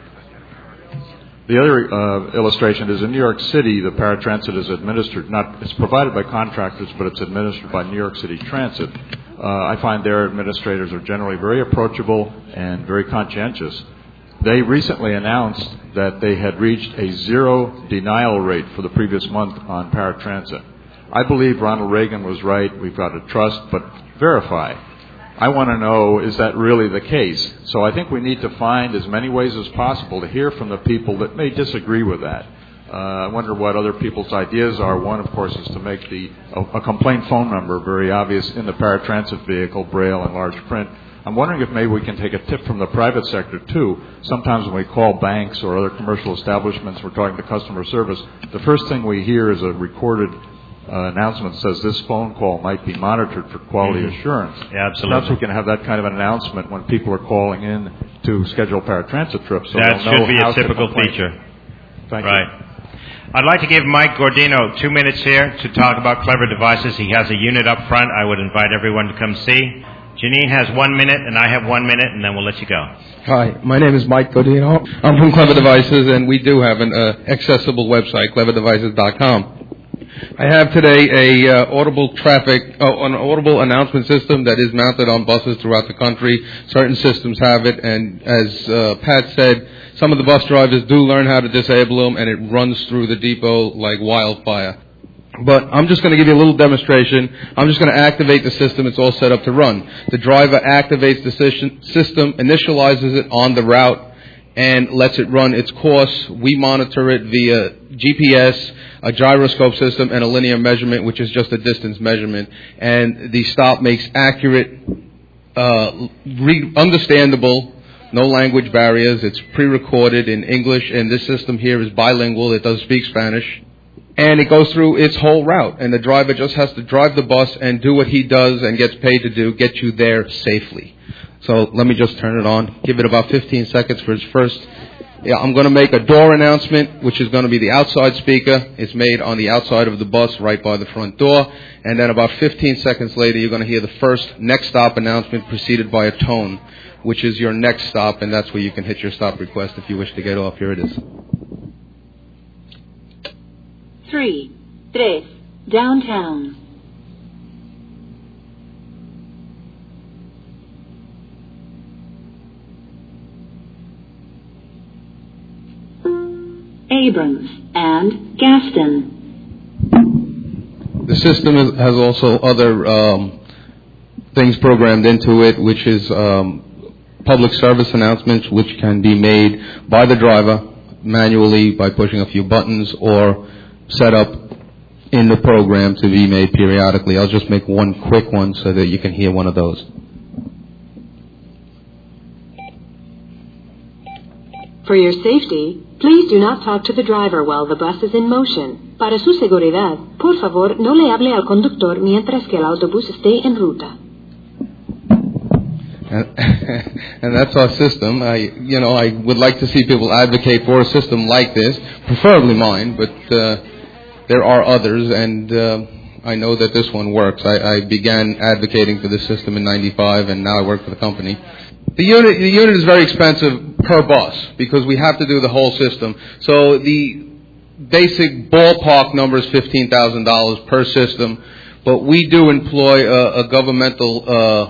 The other uh, illustration is in New York City, the paratransit is administered, not, it's provided by contractors, but it's administered by New York City Transit. Uh, I find their administrators are generally very approachable and very conscientious. They recently announced that they had reached a zero denial rate for the previous month on paratransit. I believe Ronald Reagan was right. We've got to trust, but verify. I want to know, is that really the case? So I think we need to find as many ways as possible to hear from the people that may disagree with that. Uh, I wonder what other people's ideas are. One, of course, is to make the a, a complaint phone number very obvious in the paratransit vehicle, braille and large print. I'm wondering if maybe we can take a tip from the private sector, too. Sometimes when we call banks or other commercial establishments, we're talking to customer service, the first thing we hear is a recorded uh, announcement that says this phone call might be monitored for quality mm-hmm. assurance. Yeah, absolutely. Perhaps we can have that kind of an announcement when people are calling in to schedule paratransit trips. So that we'll should be a typical feature. Thank right. you. I'd like to give Mike Gordino two minutes here to talk about Clever Devices. He has a unit up front. I would invite everyone to come see. Janine has one minute, and I have one minute, and then we'll let you go. Hi, my name is Mike Godino. I'm from Clever Devices, and we do have an uh, accessible website, clever devices dot com. I have today a uh, audible traffic, oh, an audible announcement system that is mounted on buses throughout the country. Certain systems have it, and as uh, Pat said, some of the bus drivers do learn how to disable them, and it runs through the depot like wildfire. But I'm just going to give you a little demonstration. I'm just going to activate the system. It's all set up to run. The driver activates the system, initializes it on the route, and lets it run its course. We monitor it via G P S, a gyroscope system, and a linear measurement, which is just a distance measurement. And the stop makes accurate, uh, re- understandable, no language barriers. It's pre-recorded in English, and this system here is bilingual. It does speak Spanish. And it goes through its whole route, and the driver just has to drive the bus and do what he does and gets paid to do, get you there safely. So let me just turn it on. Give it about fifteen seconds for its first. Yeah, I'm going to make a door announcement, which is going to be the outside speaker. It's made on the outside of the bus right by the front door. And then about fifteen seconds later, you're going to hear the first next stop announcement preceded by a tone, which is your next stop, and that's where you can hit your stop request if you wish to get off. Here it is. Three, tres, downtown. Abrams and Gaston. The system is, has also other um, things programmed into it, which is um, public service announcements, which can be made by the driver manually by pushing a few buttons or set up in the program to be made periodically. I'll just make one quick one so that you can hear one of those. For your safety, please do not talk to the driver while the bus is in motion. Para su seguridad, por favor, no le hable al conductor mientras que el autobús esté en ruta. And, and that's our system. I, you know, I would like to see people advocate for a system like this, preferably mine, but uh, there are others, and uh, I know that this one works. I, I began advocating for this system in ninety-five, and now I work for the company. The unit, the unit is very expensive per bus because we have to do the whole system. So the basic ballpark number is fifteen thousand dollars per system, but we do employ a, a governmental uh,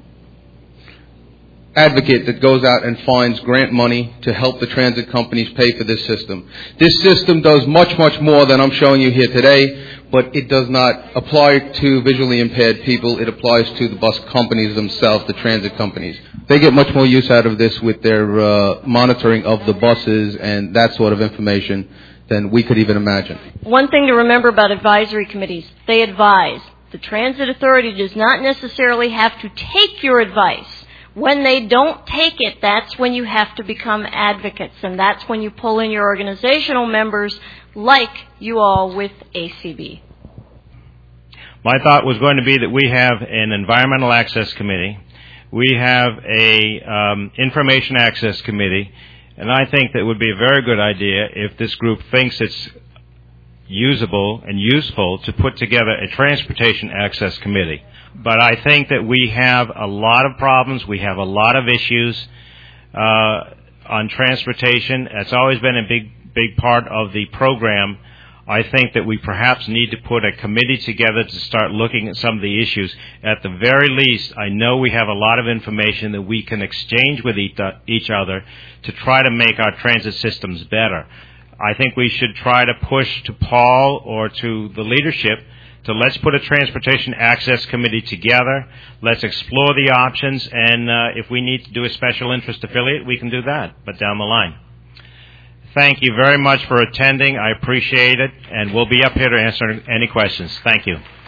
advocate that goes out and finds grant money to help the transit companies pay for this system. This system does much, much more than I'm showing you here today, but it does not apply to visually impaired people. It applies to the bus companies themselves, the transit companies. They get much more use out of this with their uh, monitoring of the buses and that sort of information than we could even imagine. One thing to remember about advisory committees, they advise. The transit authority does not necessarily have to take your advice. When they don't take it, that's when you have to become advocates, and that's when you pull in your organizational members like you all with A C B. My thought was going to be that we have an environmental access committee, we have a um, information access committee, and I think that would be a very good idea if this group thinks it's usable and useful to put together a transportation access committee. But I think that we have a lot of problems. We have a lot of issues uh, on transportation. It's always been a big, big part of the program. I think that we perhaps need to put a committee together to start looking at some of the issues. At the very least, I know we have a lot of information that we can exchange with each other to try to make our transit systems better. I think we should try to push to Paul or to the leadership to let's put a transportation access committee together. Let's explore the options, and uh, if we need to do a special interest affiliate, we can do that, but down the line. Thank you very much for attending. I appreciate it, and we'll be up here to answer any questions. Thank you.